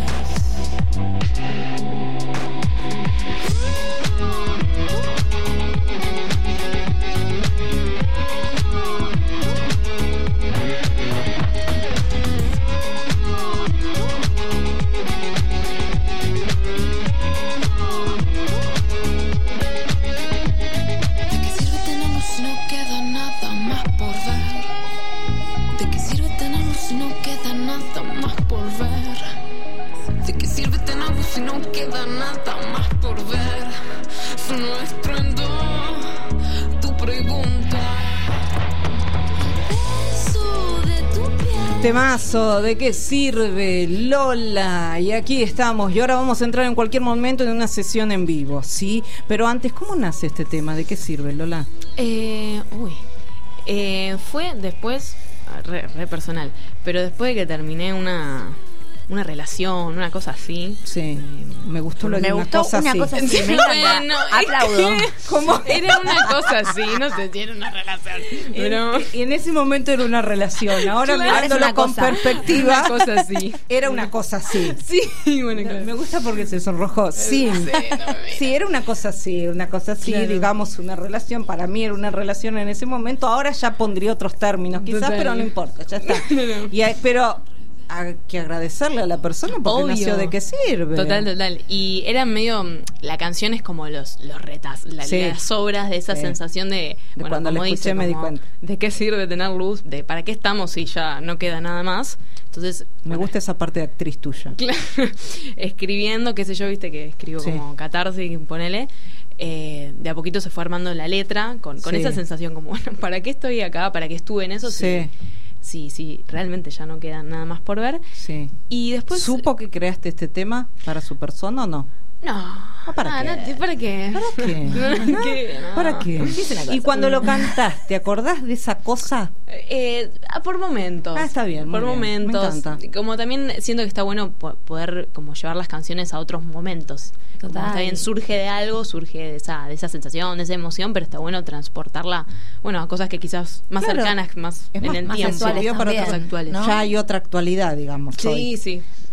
Speaker 8: ¿De qué sirve tenerlo si no queda nada más por ver? ¿De qué sirve tenerlo si no queda nada más por ver? ¿De qué sirve tenerlo si no queda nada más por ver? Sonó estruendo tu pregunta. Beso de tu piel.
Speaker 3: Temazo, ¿de qué sirve, Lola? Y aquí estamos, y ahora vamos a entrar en cualquier momento en una sesión en vivo, ¿sí? Pero antes, ¿cómo nace este tema? ¿De qué sirve, Lola?
Speaker 5: Eh, uy. Eh, fue después, re, re personal, pero después de que terminé una, una relación, una cosa así.
Speaker 3: Sí,
Speaker 5: eh,
Speaker 3: me gustó lo de
Speaker 4: Me
Speaker 3: una
Speaker 4: gustó
Speaker 3: cosa
Speaker 4: una
Speaker 3: así.
Speaker 4: cosa así. Me encanta.
Speaker 5: Bueno,
Speaker 4: Aplaudo.
Speaker 3: ¿Cómo?
Speaker 5: Era una cosa así, no sé si era una relación. Pero
Speaker 3: Y en ese momento era una relación, ahora
Speaker 5: Claro,
Speaker 3: mirándolo
Speaker 4: es una
Speaker 3: con
Speaker 4: cosa.
Speaker 3: perspectiva,
Speaker 5: una cosa así.
Speaker 3: era una cosa así.
Speaker 5: Sí, bueno, claro.
Speaker 3: Me gusta porque se sonrojó. Sí, sí, era una cosa así, una cosa así,
Speaker 5: Claro.
Speaker 3: digamos, una relación. Para mí era una relación en ese momento. Ahora ya pondría otros términos, quizás,
Speaker 5: Total.
Speaker 3: pero no importa, ya está.
Speaker 5: Claro.
Speaker 3: Y hay- pero hay que agradecerle a la persona porque
Speaker 5: Obvio.
Speaker 3: nació de qué sirve.
Speaker 5: Total, total. Y era medio. mm, La canción es como los, los retas, la-
Speaker 3: Sí.
Speaker 5: las obras de esa
Speaker 3: Sí.
Speaker 5: sensación de. bueno,
Speaker 3: cuando la
Speaker 5: como
Speaker 3: escuché
Speaker 5: dice,
Speaker 3: me di
Speaker 5: como,
Speaker 3: cuenta.
Speaker 5: ¿De qué sirve tener luz? ¿De para qué estamos si ya no queda nada más? Entonces.
Speaker 3: Me
Speaker 5: bueno,
Speaker 3: gusta esa parte de actriz tuya.
Speaker 5: Claro, escribiendo, qué sé yo, viste que escribo
Speaker 3: Sí.
Speaker 5: como catarsis, ponele, eh, de a poquito se fue armando la letra con, con
Speaker 3: Sí.
Speaker 5: esa sensación como, bueno, ¿para qué estoy acá? ¿Para qué estuve en eso?
Speaker 3: Sí.
Speaker 5: Sí, sí, realmente ya no queda nada más por ver.
Speaker 3: Sí.
Speaker 5: Y después...
Speaker 3: ¿Supo que creaste este tema para su persona o no?
Speaker 5: No,
Speaker 3: Ah, ¿para
Speaker 5: ah,
Speaker 3: qué?
Speaker 5: no, ¿para qué?
Speaker 3: ¿Para qué?
Speaker 5: ¿Para qué? No.
Speaker 3: ¿Para qué?
Speaker 4: Dice una cosa.
Speaker 3: Y cuando lo cantaste, ¿te acordás de esa cosa?
Speaker 5: Eh, ah, por momentos.
Speaker 3: Ah, está bien,
Speaker 5: Por
Speaker 3: muy bien. Me
Speaker 5: momentos.
Speaker 3: encanta.
Speaker 5: Como también siento que está bueno po- poder como llevar las canciones a otros momentos. Como
Speaker 4: Total.
Speaker 5: está bien, surge de algo, surge de esa, de esa sensación, de esa emoción, pero está bueno transportarla, bueno, a cosas que quizás más
Speaker 3: Claro.
Speaker 5: cercanas, más
Speaker 3: Es
Speaker 5: en
Speaker 3: más-
Speaker 5: el
Speaker 3: más
Speaker 5: tiempo.
Speaker 3: sirvió para
Speaker 4: también,
Speaker 3: otras
Speaker 5: actuales.
Speaker 4: ¿no?
Speaker 3: Ya hay otra actualidad, digamos. hoy.
Speaker 5: Sí, sí.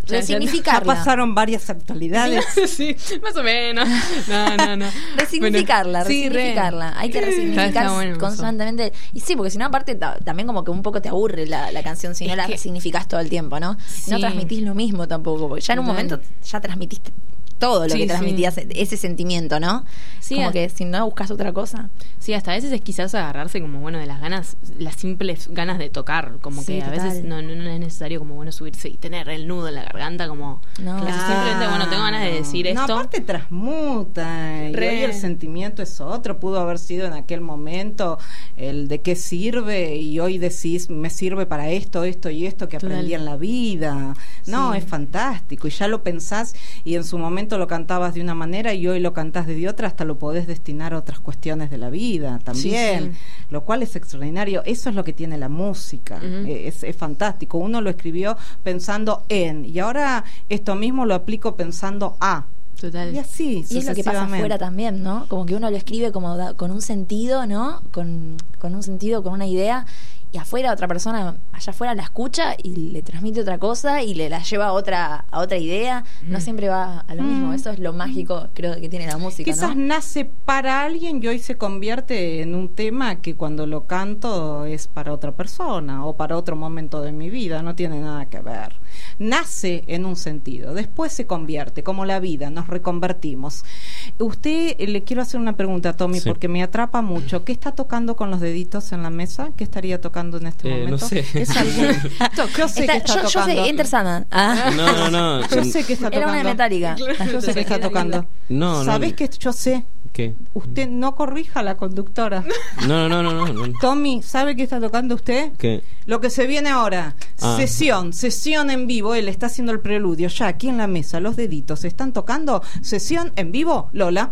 Speaker 5: Ya,
Speaker 4: resignificarla.
Speaker 3: Ya pasaron varias actualidades.
Speaker 5: Sí, más o menos. No, no, no.
Speaker 4: Resignificarla,
Speaker 5: Bueno, sí,
Speaker 4: resignificarla.
Speaker 5: re.
Speaker 4: Hay que
Speaker 5: Está-
Speaker 4: resignificar
Speaker 5: está bueno
Speaker 4: constantemente. Y sí, porque si no, aparte, ta- también como que un poco te aburre la, la canción si
Speaker 5: Es
Speaker 4: no la
Speaker 5: que-
Speaker 4: resignificás todo el tiempo, ¿no?
Speaker 5: Sí.
Speaker 4: No transmitís lo mismo tampoco, porque ya en un
Speaker 5: Total.
Speaker 4: momento ya transmitiste todo lo
Speaker 5: Sí,
Speaker 4: que
Speaker 5: sí.
Speaker 4: transmitías, ese sentimiento, ¿no?
Speaker 5: Sí,
Speaker 4: como
Speaker 5: a-
Speaker 4: que si no buscas otra cosa.
Speaker 5: Sí, hasta a veces es quizás agarrarse como, bueno, de las ganas, las simples ganas de tocar, como
Speaker 4: Sí,
Speaker 5: que a
Speaker 4: total.
Speaker 5: veces no, no, no es necesario como, bueno, subirse y tener el nudo en la garganta, como...
Speaker 4: No.
Speaker 5: que simplemente, bueno, tengo ganas de decir
Speaker 3: No,
Speaker 5: esto.
Speaker 3: aparte transmuta. Y
Speaker 5: Re.
Speaker 3: hoy el sentimiento es otro. Pudo haber sido en aquel momento el de qué sirve y hoy decís, me sirve para esto, esto y esto que
Speaker 5: Total.
Speaker 3: aprendí en la vida. No,
Speaker 5: Sí.
Speaker 3: es fantástico. Y ya lo pensás y en su momento lo cantabas de una manera y hoy lo cantás de otra, hasta lo podés destinar a otras cuestiones de la vida también.
Speaker 5: Sí, sí.
Speaker 3: Lo cual es extraordinario. Eso es lo que tiene la música.
Speaker 5: Ujú.
Speaker 3: es, es fantástico. Uno lo escribió pensando en y ahora esto mismo lo aplico pensando a.
Speaker 5: Total.
Speaker 3: Y así,
Speaker 4: Y es lo que pasa
Speaker 3: sucesivamente.
Speaker 4: afuera también, ¿no? Como que uno lo escribe como da- con un sentido, ¿no? Con, con un sentido, con una idea, y afuera otra persona, allá afuera la escucha y le transmite otra cosa y le la lleva a otra, a otra idea. No siempre va a lo mismo.
Speaker 3: Mm.
Speaker 4: Eso es lo mágico, creo, que tiene la música,
Speaker 3: Quizás
Speaker 4: ¿no?
Speaker 3: nace para alguien y hoy se convierte en un tema que cuando lo canto es para otra persona o para otro momento de mi vida, no tiene nada que ver. Nace en un sentido, después se convierte, como la vida, nos reconvertimos. Usted, eh, le quiero hacer una pregunta, Tommy,
Speaker 6: Sí.
Speaker 3: porque me atrapa mucho. ¿Qué está tocando con los deditos en la mesa? ¿Qué estaría tocando en este
Speaker 6: Eh, no
Speaker 3: momento?
Speaker 6: sé.
Speaker 3: ¿Es algún- Yo sé
Speaker 4: Está-
Speaker 3: que está
Speaker 4: yo, yo
Speaker 3: tocando.
Speaker 4: sé, Enter Sandman. Ah.
Speaker 6: No, no, no.
Speaker 3: Yo sé que está
Speaker 4: Era
Speaker 3: tocando.
Speaker 4: una de Metallica.
Speaker 3: Yo sé que está tocando.
Speaker 6: No, no.
Speaker 3: ¿Sabés que yo sé?
Speaker 6: ¿Qué?
Speaker 3: Usted no corrija a la conductora.
Speaker 6: No, no, no, no, no. no.
Speaker 3: Tommy, ¿sabe qué está tocando usted?
Speaker 6: ¿Qué?
Speaker 3: Lo que se viene ahora.
Speaker 6: Ah.
Speaker 3: Sesión, sesión en vivo. Él está haciendo el preludio. Ya aquí en la mesa, los deditos están tocando. Sesión en vivo, Lola.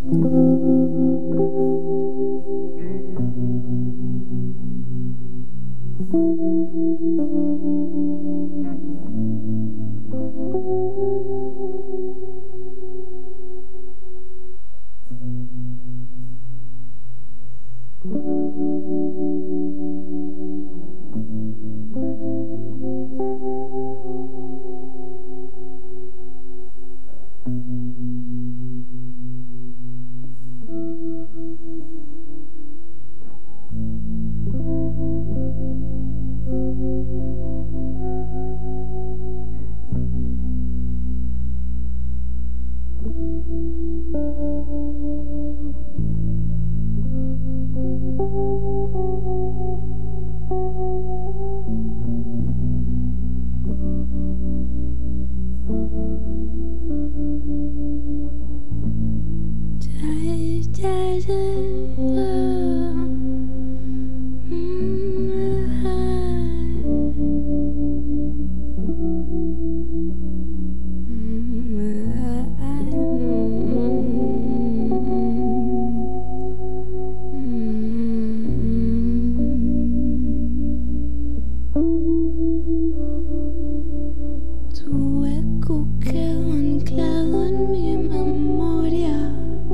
Speaker 8: Tu eco quedó anclado en mi memoria.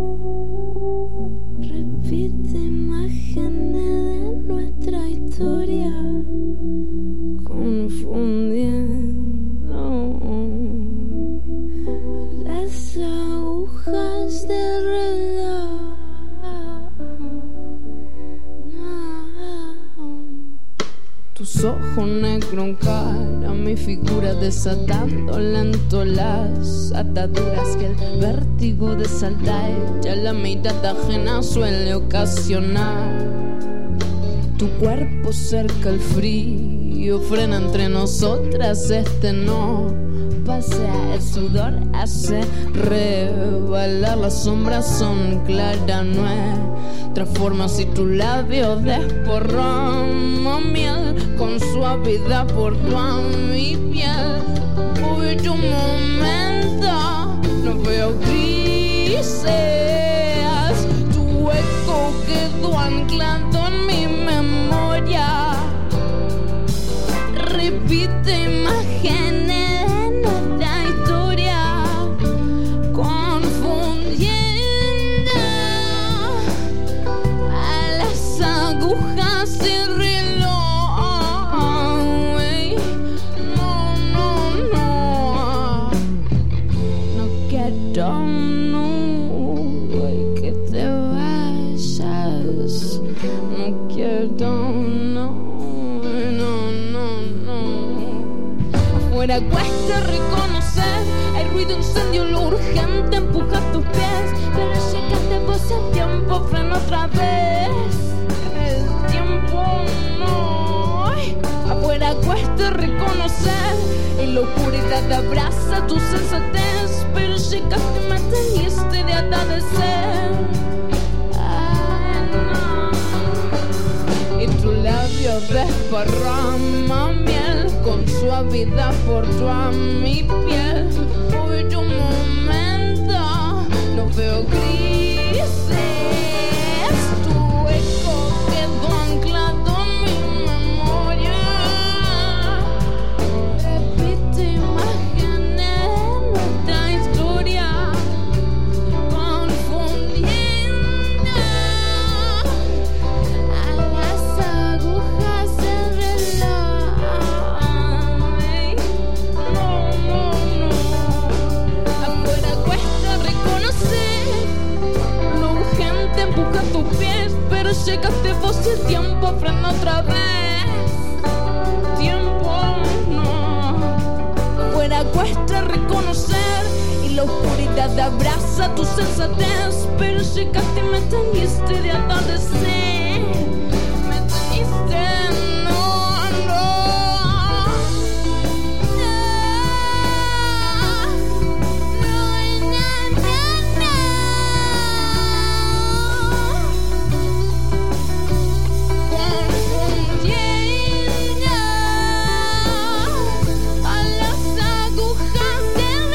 Speaker 8: Repite imágenes de nuestra historia, confundiendo las agujas del reloj. Tus ojos negros cara mi figura, desatando lento las ataduras que el vértigo de saltar ya la mirada ajena suele ocasionar. Tu cuerpo cerca el frío frena entre nosotras, este no pasa, el sudor hace rebalar, las sombras son claras, nuestra forma, si tus labios desporramos miel con suavidad por tu mi piel. Uy, tu momento, no veo grises, tu eco quedó anclado en mi memoria. Repite imágenes de nuestra historia, confundiendo a las agujas del reloj. No, no, no. Afuera cuesta reconocer el ruido, incendio, lo urgente, empujar tus pies, pero llegaste vos el tiempo, frena otra vez. El tiempo no. Afuera cuesta reconocer y la oscuridad abraza tu sensatez, pero llegaste y me teniste de atardecer. Ay, no. Y tu labio desparrama miel con suavidad por toda mi piel. Hoy tu momento no veo grises, tu eco quedó anclado en mi memoria. Repite imágenes nuestra historia, confundiendo a las agujas del reloj. No, no, no. Afuera cuesta reconocer lo urgente, empuja tus pies, pero llegaste vos y el tiempo frena otra vez. Tiempo no. Afuera cuesta reconocer y la oscuridad abraza tu sensatez, pero llegaste y me teniste de atardecer. Me teniste, no, no. No, no, no, no, no. Confundiendo a las agujas del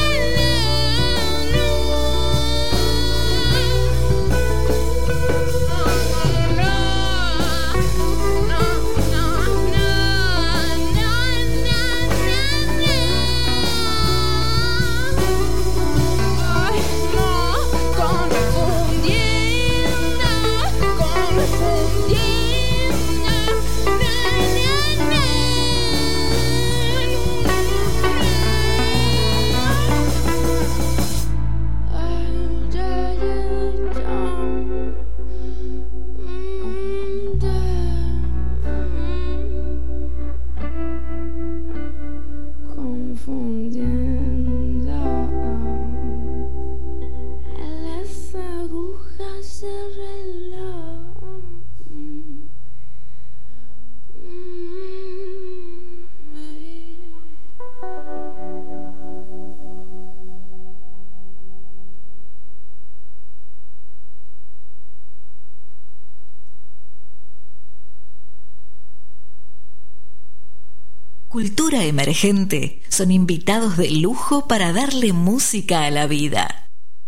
Speaker 8: Confundiendo a las agujas del reloj.
Speaker 2: Cultura Emergente son invitados de lujo para darle música a la vida.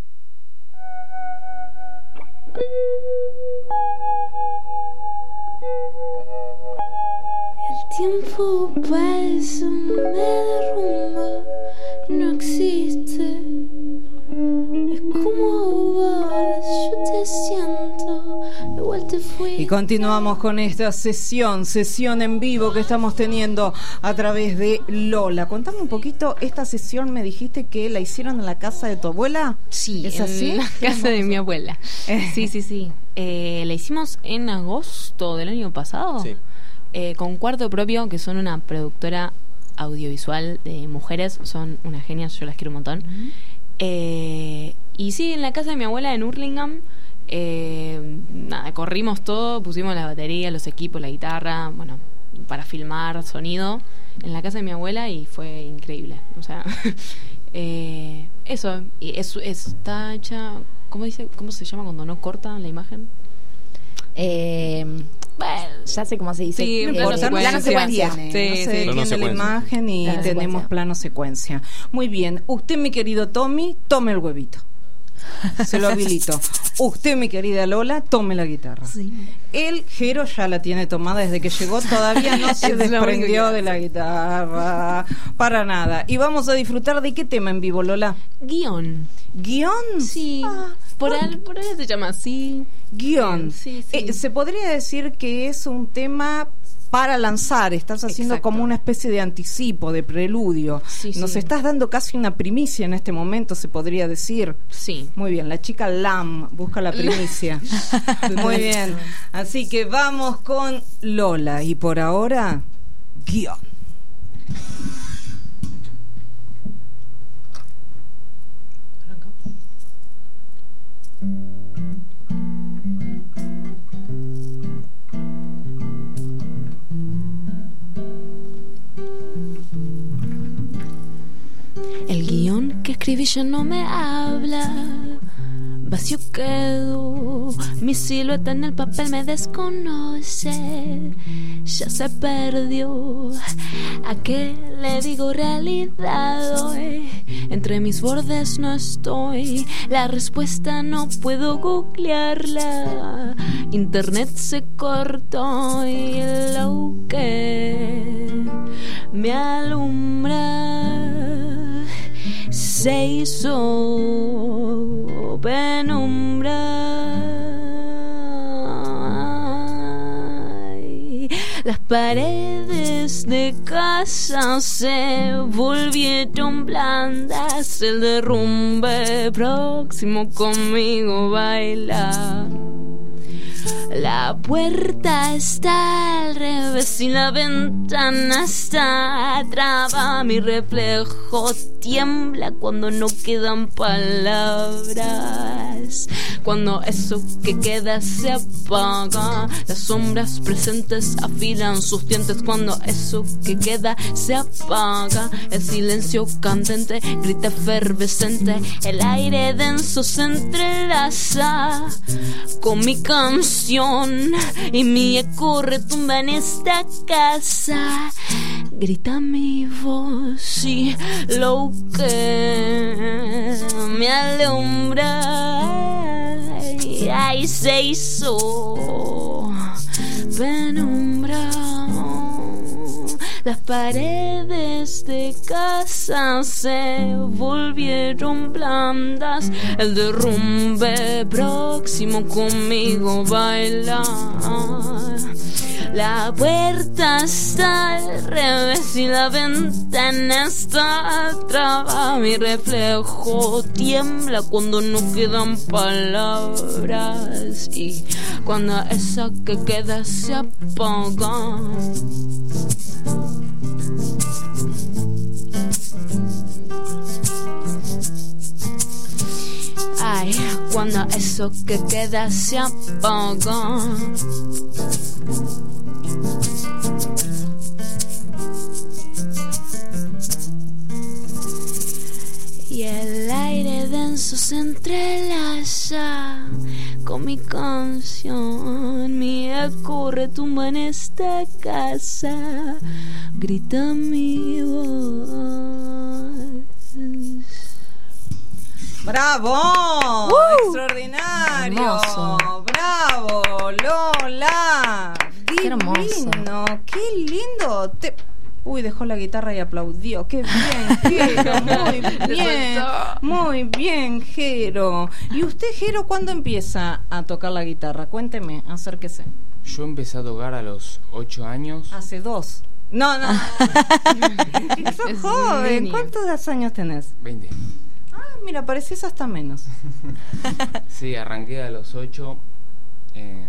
Speaker 8: El tiempo pasa, me derrumba, no existe. Es como vos, yo te siento, igual te fui.
Speaker 3: Y continuamos con esta sesión, sesión en vivo que estamos teniendo a través de Lola. Contame un poquito, esta sesión me dijiste que la hicieron en la casa de tu abuela.
Speaker 5: Sí,
Speaker 3: ¿es así?
Speaker 5: en la casa de mi abuela. Sí, sí, sí. Eh, la hicimos en agosto del año pasado.
Speaker 6: Sí.
Speaker 5: Eh, con Cuarto Propio, que son una productora audiovisual de mujeres. Son unas genias, yo las quiero un montón. Uh-huh. eh, y sí, en la casa de mi abuela en Hurlingham. Eh, nada, corrimos todo, pusimos la batería, los equipos, la guitarra, bueno, para filmar sonido en la casa de mi abuela y fue increíble. O sea, eh, eso, y es, está hecha, ¿cómo dice? ¿Cómo se llama cuando no corta la imagen?
Speaker 4: Eh, bueno, ya sé cómo se dice.
Speaker 5: Sí,
Speaker 4: eh,
Speaker 5: plano secuencia.
Speaker 4: Plano secuencia.
Speaker 3: Sí,
Speaker 5: Sí,
Speaker 3: no se
Speaker 5: sí.
Speaker 3: detiene
Speaker 6: Plano
Speaker 3: la
Speaker 6: secuencia.
Speaker 3: imagen y
Speaker 4: Plano
Speaker 3: tenemos
Speaker 4: secuencia.
Speaker 3: plano secuencia. Muy bien, usted mi querido Tommy, tome el huevito. Se lo habilito. Usted, mi querida Lola, tome la guitarra.
Speaker 2: Sí.
Speaker 3: El Jero ya la tiene tomada desde que llegó, todavía no se
Speaker 5: Es lo único
Speaker 3: desprendió
Speaker 5: que
Speaker 3: de la guitarra. Para nada. Y vamos a disfrutar de qué tema en vivo, Lola.
Speaker 5: Guión.
Speaker 3: ¿Guión?
Speaker 5: Sí.
Speaker 3: Ah,
Speaker 5: por, al, por ahí se llama así.
Speaker 3: guión.
Speaker 5: Sí, sí.
Speaker 3: Eh, se podría decir que es un tema para lanzar, estás haciendo
Speaker 5: Exacto.
Speaker 3: como una especie de anticipo, de preludio.
Speaker 5: Sí,
Speaker 3: Nos
Speaker 5: sí.
Speaker 3: estás dando casi una primicia en este momento, se podría decir.
Speaker 5: Sí.
Speaker 3: Muy bien, la chica Lam busca la primicia. Muy bien. Así que vamos con Lola. Y por ahora, guión.
Speaker 5: escribí ya no me habla. Vacío quedo, mi silueta en el papel me desconoce. Ya se perdió, ¿a qué le digo realidad hoy? Entre mis bordes no estoy, la respuesta no puedo googlearla. Internet se cortó y lo que me alumbra se hizo penumbra. Las paredes de casa se volvieron blandas. El derrumbe próximo conmigo baila. La puerta está al revés y la ventana está traba. Mi reflejo tiembla cuando no quedan palabras. Cuando eso que queda se apaga, las sombras presentes afilan sus dientes. Cuando eso que queda se apaga, el silencio candente grita efervescente. El aire denso se entrelaza con mi canción y mi eco retumba en esta casa. Grita mi voz y lo que me alumbra. Ahí se hizo penumbra. Las paredes de casa se volvieron blandas. El derrumbe próximo conmigo baila. La puerta está al revés y la ventana está traba. Mi reflejo tiembla cuando no quedan palabras y cuando esa que queda se apaga. Ay, cuando eso que queda se apaga. Y el aire denso se entrelaza con mi canción. Mi eco retumba en esta casa. Grita mi voz.
Speaker 3: ¡Bravo!
Speaker 4: ¡Uh!
Speaker 3: ¡Extraordinario!
Speaker 4: Hermoso.
Speaker 3: ¡Bravo, Lola!
Speaker 4: Qué hermoso.
Speaker 3: Divino, qué lindo. Te... Uy, dejó la guitarra y aplaudió. ¡Qué bien, Jero! Muy bien, muy bien, Jero. ¿Y usted, Jero, cuándo empieza a tocar la guitarra? Cuénteme, acérquese.
Speaker 7: Yo empecé a tocar a los ocho años.
Speaker 3: Hace dos. No, no. Sos
Speaker 5: Es
Speaker 3: joven.
Speaker 5: un
Speaker 3: ¿Cuántos años tenés?
Speaker 7: veinte.
Speaker 3: Ah, mira, pareces hasta menos.
Speaker 7: Sí, arranqué a los ocho. Eh,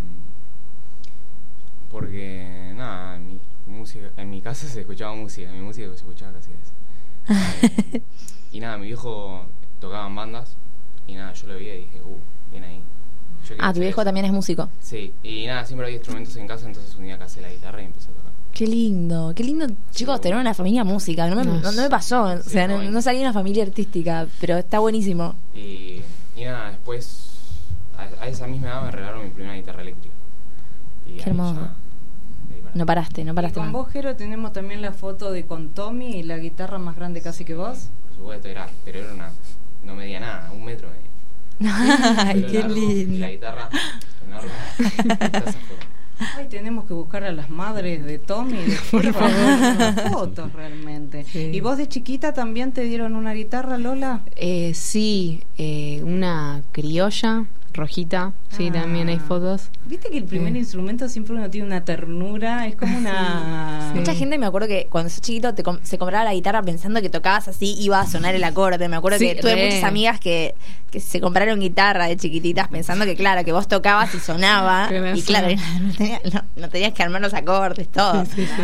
Speaker 7: porque, nada, mi música, en mi casa se escuchaba música. Mi música se escuchaba casi así. Eh, y nada, mi viejo tocaba en bandas. Y nada, yo lo vi y dije, uh, bien ahí. Yo quiero
Speaker 4: Ah, tu
Speaker 7: hacer
Speaker 4: viejo
Speaker 7: eso.
Speaker 4: también es músico.
Speaker 7: Sí, y nada, siempre había instrumentos en casa. Entonces un día casé la guitarra y empecé a tocar.
Speaker 4: Qué lindo, qué lindo, chicos, tener una familia música. No me, no, no me pasó, o
Speaker 7: Sí,
Speaker 4: sea, no,
Speaker 7: bueno.
Speaker 4: no salí de una familia artística, pero está buenísimo.
Speaker 7: Y, y nada, después a, a esa misma edad me regalaron mi primera guitarra eléctrica. Y
Speaker 4: Qué
Speaker 7: ahí
Speaker 4: hermoso.
Speaker 7: ya, de ahí para
Speaker 4: No paraste, no
Speaker 3: Y
Speaker 4: paraste
Speaker 3: con
Speaker 4: más.
Speaker 3: vos, Jero, tenemos también la foto de con Tommy y la guitarra más grande casi que vos.
Speaker 7: Por supuesto, era, pero era una, no medía nada, un metro medía.
Speaker 4: Ay,
Speaker 7: Pelo
Speaker 4: qué
Speaker 7: largo, y la
Speaker 4: lindo.
Speaker 7: guitarra enorme. Está esa foto.
Speaker 3: Ay, tenemos que buscar a las madres de Tommy y de Jero para ver las fotos realmente.
Speaker 5: Sí.
Speaker 3: ¿Y vos de chiquita también te dieron una guitarra, Lola?
Speaker 5: Eh, sí, eh, una criolla rojita. Sí,
Speaker 3: Ah.
Speaker 5: también hay fotos.
Speaker 3: Viste que el primer
Speaker 5: Sí.
Speaker 3: instrumento siempre uno tiene una ternura, es como una...
Speaker 5: Sí.
Speaker 4: Mucha gente me acuerdo que cuando sos chiquito te com- se compraba la guitarra pensando que tocabas así, iba a sonar el acorde. Me acuerdo
Speaker 5: Sí,
Speaker 4: que tuve
Speaker 5: re.
Speaker 4: muchas amigas que, que se compraron guitarra de chiquititas pensando que, claro, que vos tocabas y sonaba.
Speaker 5: Que me
Speaker 4: Y claro,
Speaker 5: suena.
Speaker 4: no, tenía- no- no tenías que armar los acordes, todo.
Speaker 3: Claro,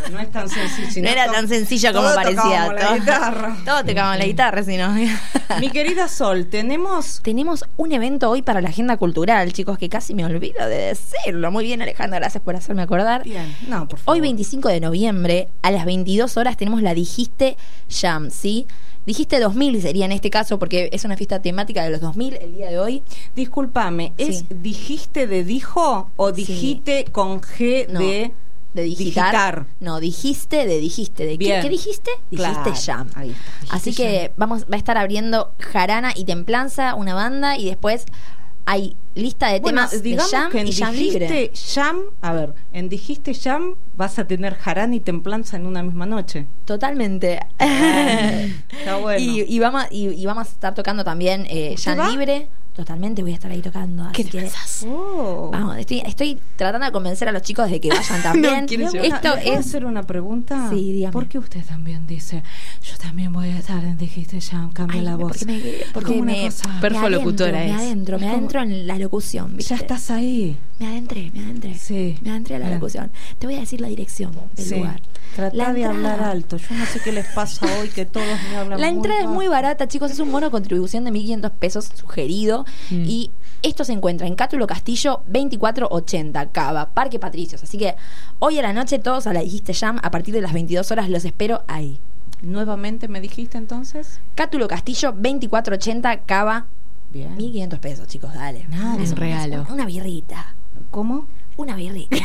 Speaker 3: no es tan sencillo.
Speaker 4: No era tan sencillo como
Speaker 3: todo
Speaker 4: parecía.
Speaker 3: tocábamos la
Speaker 4: Todo-
Speaker 3: guitarra.
Speaker 4: Todo tocábamos la guitarra, si no.
Speaker 3: Mi querida Sol, tenemos...
Speaker 4: Tenemos un evento hoy para la agenda cultural, chicos, que casi me olvido de decirlo. Muy bien, Alejandra, gracias por hacerme acordar.
Speaker 3: Bien, no, por favor.
Speaker 4: Hoy, veinticinco de noviembre, a las veintidós horas, tenemos la Dijiste Jam, ¿sí? Dijiste dos mil sería en este caso, porque es una fiesta temática de los dos mil el día de hoy.
Speaker 3: Discúlpame, ¿es
Speaker 4: Sí.
Speaker 3: dijiste de dijo o
Speaker 4: Sí.
Speaker 3: dijiste con G
Speaker 4: No,
Speaker 3: de...
Speaker 4: de digitar.
Speaker 3: digitar?
Speaker 4: No, dijiste de dijiste. ¿De
Speaker 3: Bien.
Speaker 4: ¿Qué, qué dijiste? Dijiste
Speaker 3: Claro,
Speaker 4: Jam.
Speaker 3: ahí está, dijiste
Speaker 4: Así que
Speaker 3: Jam.
Speaker 4: vamos, va a estar abriendo Jarana y Templanza, una banda, y después hay lista de
Speaker 3: Bueno,
Speaker 4: temas de
Speaker 3: digamos
Speaker 4: Jam
Speaker 3: que en
Speaker 4: y Jam
Speaker 3: dijiste
Speaker 4: libre.
Speaker 3: Jam, a ver, en dijiste Jam vas a tener Jarana y Templanza en una misma noche.
Speaker 4: Totalmente.
Speaker 3: Está bueno.
Speaker 4: y, y vamos, y, y vamos a estar tocando también eh,
Speaker 3: ¿Usted
Speaker 4: Jam
Speaker 3: va?
Speaker 4: libre. Totalmente voy a estar ahí tocando.
Speaker 5: ¿Qué
Speaker 4: así
Speaker 5: te
Speaker 4: que,
Speaker 5: pensás?
Speaker 3: Oh.
Speaker 4: Vamos, estoy, estoy tratando de convencer a los chicos de que vayan también.
Speaker 5: No quieren llevar.
Speaker 4: Esto
Speaker 3: ¿Le puedo
Speaker 4: es
Speaker 3: hacer una pregunta?
Speaker 4: Sí, dígame.
Speaker 3: ¿Por qué usted también dice, yo también voy a estar en dijiste Jam, cambia
Speaker 4: Ay,
Speaker 3: la voz?
Speaker 4: porque me, porque
Speaker 3: Como una
Speaker 4: me,
Speaker 3: cosa-
Speaker 4: me
Speaker 5: Perfo
Speaker 4: adentro,
Speaker 5: locutora
Speaker 4: me
Speaker 5: es.
Speaker 4: adentro, me
Speaker 3: Es como-
Speaker 4: adentro en la locución, ¿viste?
Speaker 3: Ya estás ahí.
Speaker 4: Me adentré, me adentré.
Speaker 3: Sí.
Speaker 4: Me adentré a la
Speaker 3: Bien.
Speaker 4: locución. Te voy a decir la dirección del
Speaker 3: Sí.
Speaker 4: lugar.
Speaker 3: Trata
Speaker 4: La
Speaker 3: de
Speaker 4: entrada.
Speaker 3: hablar alto. Yo no sé qué les pasa hoy, que todos me hablan
Speaker 4: La entrada es
Speaker 3: bajo.
Speaker 4: muy barata, chicos. Es un bono de contribución de mil quinientos pesos sugerido.
Speaker 5: Mm.
Speaker 4: Y esto se encuentra en Cátulo Castillo veinticuatro ochenta, Cava, Parque Patricios. Así que hoy a la noche todos a la Dijiste Jam. A partir de las veintidós horas los espero ahí.
Speaker 3: Nuevamente me dijiste entonces.
Speaker 4: Cátulo Castillo veinticuatro ochenta, Cava.
Speaker 3: Bien.
Speaker 4: mil quinientos pesos, chicos, dale.
Speaker 3: Nada,
Speaker 4: Es
Speaker 5: un regalo.
Speaker 4: Una birrita.
Speaker 3: ¿Cómo?
Speaker 4: Una birrita.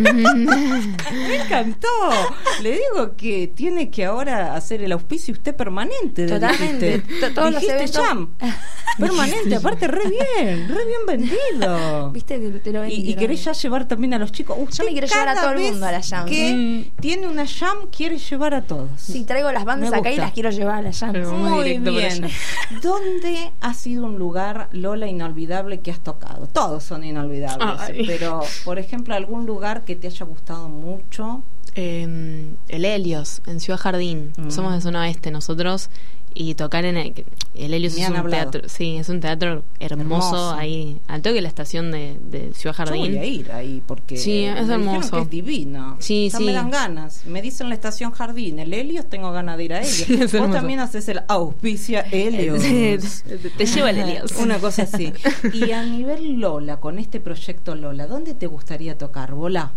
Speaker 3: Me encantó. Le digo que tiene que ahora hacer el auspicio usted permanente. de
Speaker 4: Totalmente.
Speaker 3: Dijiste,
Speaker 4: To- todos los
Speaker 3: Dijiste
Speaker 4: eventos-
Speaker 3: Jam. Permanente, aparte re bien, re bien vendido.
Speaker 4: ¿Viste que te lo
Speaker 3: Y, y
Speaker 4: vendieron?
Speaker 3: querés ya llevar también a los chicos. Usted
Speaker 4: me quiero llevar a
Speaker 3: cada
Speaker 4: todo el
Speaker 3: vez
Speaker 4: mundo a la Jam.
Speaker 3: Que tiene una Jam, quiere llevar a todos.
Speaker 4: Si traigo las bandas
Speaker 3: Me
Speaker 4: acá y
Speaker 3: gusta.
Speaker 4: las quiero llevar a la Jam.
Speaker 5: Pero vamos
Speaker 3: Muy
Speaker 5: directo para
Speaker 3: bien.
Speaker 5: allá.
Speaker 3: ¿Dónde ha sido un lugar, Lola, inolvidable que has tocado? Todos son inolvidables,
Speaker 5: Ay.
Speaker 3: pero por ejemplo, algún lugar que te haya gustado mucho.
Speaker 5: Eh, el Helios, en Ciudad Jardín.
Speaker 3: Mm.
Speaker 5: Somos de zona oeste nosotros. Y tocar en el, el Helios
Speaker 3: Me
Speaker 5: es
Speaker 3: han
Speaker 5: un
Speaker 3: hablado.
Speaker 5: teatro. Sí, es un teatro hermoso,
Speaker 3: Hermoso.
Speaker 5: ahí, al toque de la estación de, de Ciudad
Speaker 3: Yo
Speaker 5: Jardín.
Speaker 3: voy a ir ahí porque
Speaker 5: Sí, es
Speaker 3: me dijeron
Speaker 5: hermoso.
Speaker 3: que es divino.
Speaker 5: Sí,
Speaker 3: Ya
Speaker 5: sí.
Speaker 3: me dan ganas. Me dicen la estación Jardín, el Helios, tengo ganas de ir a Helios.
Speaker 5: Sí, es
Speaker 3: Vos
Speaker 5: hermoso.
Speaker 3: también haces el auspicia Helios.
Speaker 5: Sí, te, te lleva el Helios.
Speaker 3: Una cosa así. Y a nivel Lola, con este proyecto Lola, ¿dónde te gustaría tocar? Volá.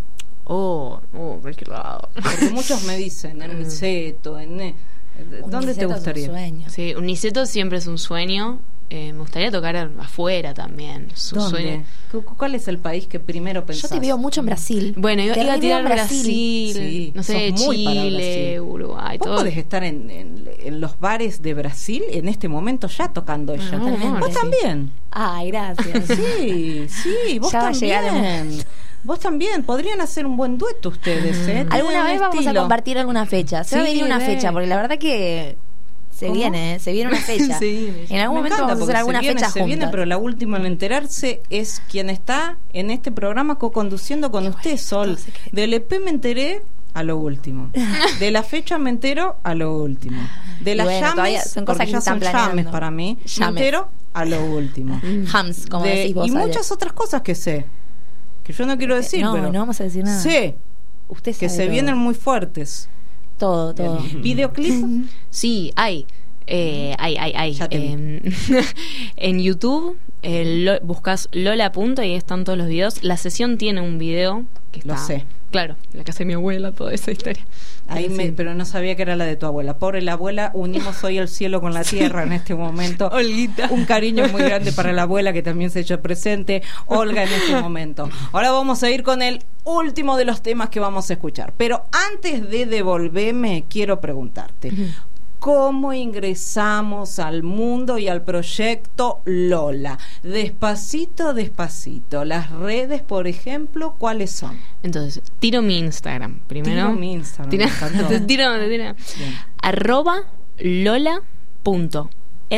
Speaker 5: Oh, oh, cualquier lado.
Speaker 3: Porque muchos me dicen, en Miseto, en... eh, ¿Dónde te
Speaker 4: Uniceto es un
Speaker 3: gustaría?
Speaker 4: sueño.
Speaker 5: Sí, Uniceto siempre es un sueño. Eh, me gustaría tocar afuera también. Es un
Speaker 3: ¿Dónde?
Speaker 5: sueño.
Speaker 3: ¿Cu- cu- ¿Cuál es el país que primero pensás?
Speaker 4: Yo te veo mucho en Brasil.
Speaker 5: Bueno, iba,
Speaker 4: Te
Speaker 5: iba a
Speaker 4: veo
Speaker 5: tirar
Speaker 4: en
Speaker 5: Brasil,
Speaker 3: Sí,
Speaker 5: no sé,
Speaker 3: sos muy para
Speaker 5: Chile,
Speaker 3: Brasil.
Speaker 5: Uruguay,
Speaker 3: Vos
Speaker 5: todo.
Speaker 3: podés estar en, en- en los bares de Brasil en este momento ya tocando ella.
Speaker 5: Ah,
Speaker 4: Totalmente.
Speaker 3: Vos
Speaker 5: sí.
Speaker 3: también.
Speaker 4: Ay, gracias.
Speaker 3: Sí, sí, vos
Speaker 4: Ya va a llegar el
Speaker 3: también. Vos también. Podrían hacer un buen dueto ustedes, ¿eh?
Speaker 4: Alguna
Speaker 3: Tienen
Speaker 4: vez vamos a
Speaker 3: estilo.
Speaker 4: compartir alguna fecha. Se va a
Speaker 3: Sí,
Speaker 4: venir una
Speaker 3: ve.
Speaker 4: fecha, porque la verdad que se
Speaker 3: ¿Cómo?
Speaker 4: viene, ¿eh? Se viene una fecha.
Speaker 5: Se viene.
Speaker 4: En algún
Speaker 3: Me
Speaker 4: momento
Speaker 3: encanta
Speaker 4: vamos a
Speaker 3: porque
Speaker 4: hacer alguna
Speaker 3: se viene,
Speaker 4: fecha
Speaker 3: se
Speaker 4: juntas.
Speaker 3: viene, pero la última en enterarse es quien está en este programa co-conduciendo con usted, Sol.
Speaker 4: todo secreto.
Speaker 3: Del E P me enteré a lo último. De la fecha me entero a lo último. De las
Speaker 4: Bueno, todavía
Speaker 3: llames,
Speaker 4: son cosas
Speaker 3: porque
Speaker 4: que
Speaker 3: ya
Speaker 4: se están
Speaker 3: son
Speaker 4: planeando.
Speaker 3: llames para mí, me
Speaker 4: Llames.
Speaker 3: entero a lo último.
Speaker 4: Hams, como
Speaker 3: De-
Speaker 4: decís vos.
Speaker 3: y
Speaker 4: Ale.
Speaker 3: muchas otras cosas que sé, que yo no quiero decir,
Speaker 4: no,
Speaker 3: pero
Speaker 4: no vamos a decir nada.
Speaker 3: sé
Speaker 4: Usted
Speaker 3: que
Speaker 4: sabe
Speaker 3: se
Speaker 4: todo.
Speaker 3: vienen muy fuertes.
Speaker 4: todo, todo.
Speaker 3: ¿Videoclip?
Speaker 5: Sí, hay. Eh, hay, hay, hay.
Speaker 3: Ya te vi.
Speaker 5: Eh, en YouTube eh, lo- buscas Lola Punto y ahí están todos los videos. La sesión tiene un video que
Speaker 3: Lo
Speaker 5: está.
Speaker 3: sé.
Speaker 5: Claro, la casa de mi abuela, toda esa historia.
Speaker 3: Ahí
Speaker 5: Pero
Speaker 3: me,
Speaker 5: sí.
Speaker 3: pero no sabía que era la de tu abuela. Pobre la abuela, unimos hoy el cielo con la tierra en este momento.
Speaker 5: Olguita.
Speaker 3: Un cariño muy grande para la abuela que también se ha hecho presente, Olga, en este momento. Ahora vamos a ir con el último de los temas que vamos a escuchar. Pero antes de devolverme, quiero preguntarte. ¿Cómo ingresamos al mundo y al proyecto Lola? Despacito, despacito. Las redes, por ejemplo, ¿cuáles son?
Speaker 5: Entonces, tiro mi Instagram primero.
Speaker 3: Tiro mi Instagram,
Speaker 5: Tira-
Speaker 3: me encantó.
Speaker 5: te tiro, te tiro.
Speaker 3: Bien.
Speaker 5: Arroba Lola punto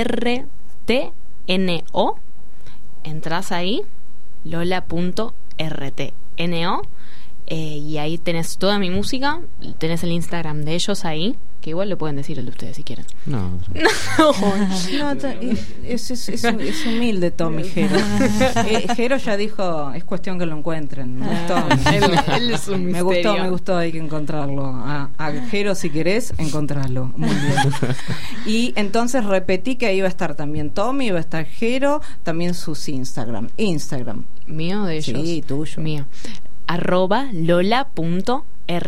Speaker 5: R T N O. Entras ahí, Lola punto R T N O. Eh, y ahí tenés toda mi música, tenés el Instagram de ellos ahí, que igual lo pueden decir el de ustedes si quieren.
Speaker 6: No.
Speaker 3: No, es, es, es, es humilde Tommy Jero. Eh, Jero ya dijo, es cuestión que lo encuentren. Me gustó.
Speaker 5: él, él es un
Speaker 3: Me gustó, me gustó, hay que encontrarlo. A, a Jero, si querés, encontrarlo. Muy bien. Y entonces repetí que ahí va a estar también Tommy, va a estar Jero, también sus Instagram. Instagram.
Speaker 5: ¿Mío de ellos?
Speaker 3: Sí, tuyo.
Speaker 5: Mío. Arroba lola.rtno,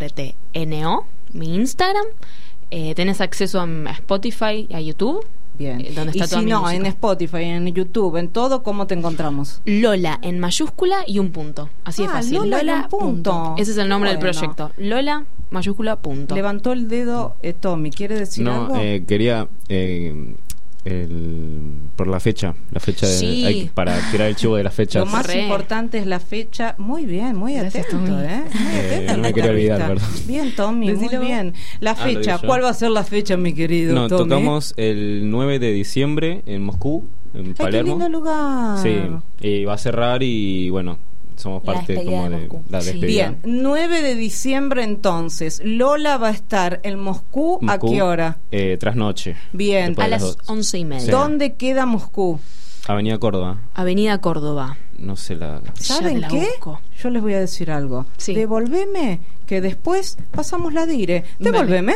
Speaker 5: mi Instagram. Eh, tenés acceso a, a Spotify y a YouTube.
Speaker 3: Bien.
Speaker 5: Eh, donde está
Speaker 3: y
Speaker 5: toda
Speaker 3: si
Speaker 5: mi
Speaker 3: no,
Speaker 5: música.
Speaker 3: en Spotify, en YouTube, en todo, ¿cómo te encontramos?
Speaker 5: Lola en mayúscula y un punto. Así
Speaker 3: Ah,
Speaker 5: es fácil.
Speaker 3: Lola y un punto.
Speaker 5: Ese es el nombre
Speaker 3: Bueno.
Speaker 5: del proyecto. Lola, mayúscula, punto.
Speaker 3: Levantó el dedo eh, Tommy, ¿quiere decir
Speaker 6: No,
Speaker 3: algo?
Speaker 6: eh, quería eh, el, por la fecha, la fecha de,
Speaker 5: Sí.
Speaker 6: hay que- para tirar el chivo de las fechas.
Speaker 3: Lo más
Speaker 5: Re.
Speaker 3: importante es la fecha. Muy bien, muy
Speaker 5: Gracias,
Speaker 3: atento,
Speaker 5: Tommy.
Speaker 3: ¿eh? Muy
Speaker 6: Eh,
Speaker 3: atento a
Speaker 6: no
Speaker 3: la
Speaker 6: me quería olvidar,
Speaker 3: entrevista.
Speaker 6: perdón.
Speaker 3: Bien, Tommy,
Speaker 5: Decilo
Speaker 3: muy
Speaker 5: vos.
Speaker 3: bien. La
Speaker 6: Ah, lo
Speaker 3: fecha,
Speaker 6: digo yo.
Speaker 3: ¿cuál va a ser la fecha, mi querido
Speaker 6: No,
Speaker 3: Tommy?
Speaker 6: tocamos el nueve de diciembre en Moscú, en
Speaker 3: Ay, qué
Speaker 6: Palermo.
Speaker 3: lindo lugar.
Speaker 6: Sí, y va a cerrar y bueno, somos
Speaker 4: La
Speaker 6: parte
Speaker 4: despedida
Speaker 6: como
Speaker 4: de
Speaker 6: de
Speaker 4: Moscú.
Speaker 6: la
Speaker 4: Sí.
Speaker 6: despedida.
Speaker 3: Bien, nueve de diciembre entonces. Lola va a estar en Moscú, ¿a
Speaker 6: Moscú,
Speaker 3: qué hora?
Speaker 6: Eh, trasnoche.
Speaker 3: Bien.
Speaker 6: Después
Speaker 5: A
Speaker 6: de
Speaker 5: las
Speaker 6: dos.
Speaker 5: once y media.
Speaker 6: Sí.
Speaker 3: ¿Dónde queda Moscú?
Speaker 6: Avenida Córdoba.
Speaker 5: Avenida Córdoba.
Speaker 6: No sé la...
Speaker 5: Ya te
Speaker 3: ¿Saben
Speaker 5: la
Speaker 3: qué?
Speaker 5: busco.
Speaker 3: Yo les voy a decir algo.
Speaker 5: Sí.
Speaker 3: Devolveme, que después pasamos la dire. Devolveme.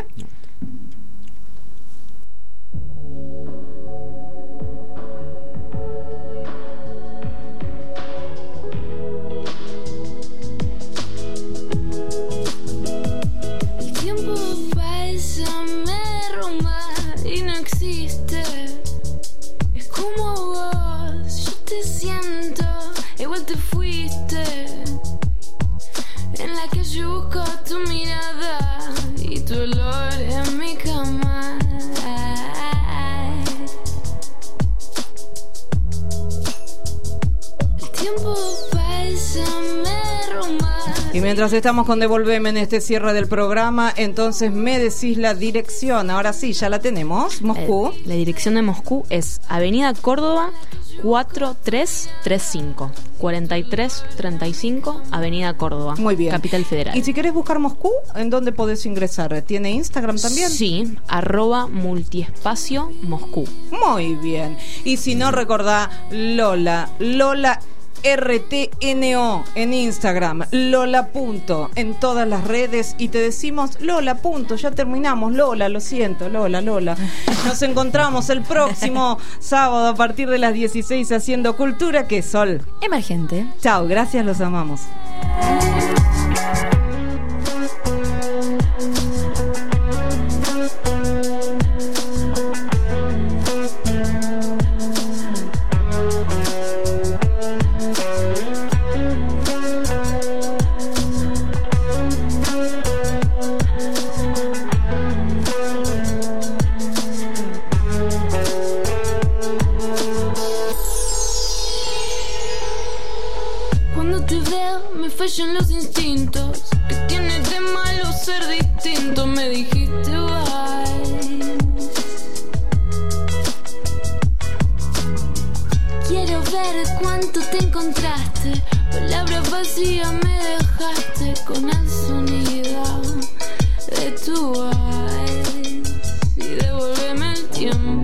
Speaker 8: El tiempo pasa, me rompa y no existe. Es como vos, yo te siento, igual te fuiste. En la calle busco tu mirada y tu olor en mi cama. El tiempo pasa, me rompa.
Speaker 3: Y mientras estamos con Devolveme en este cierre del programa, entonces me decís la dirección. Ahora sí, ya la tenemos. Moscú.
Speaker 5: Eh, la dirección de Moscú es Avenida Córdoba cuatro tres tres cinco. cuarenta y tres treinta y cinco, Avenida Córdoba.
Speaker 3: Muy bien.
Speaker 5: Capital Federal.
Speaker 3: Y si querés buscar Moscú, ¿en dónde podés ingresar? ¿Tiene Instagram también?
Speaker 5: Sí, arroba multiespacio Moscú.
Speaker 3: Muy bien. Y si no, recordá Lola. Lola R T N O en Instagram, Lola punto en todas las redes, y te decimos Lola punto, ya terminamos, Lola, lo siento, Lola, Lola. Nos encontramos el próximo sábado a partir de las dieciséis haciendo Cultura, que Sol.
Speaker 4: Emergente.
Speaker 3: Chao, gracias, los amamos.
Speaker 8: Cuando te veo me fallan los instintos. ¿Qué tiene de malo ser distinto? Me dijiste bye. Quiero ver cuánto te encontraste. Palabras vacías me dejaste con el sonido de tu voz. Y devuélveme el tiempo.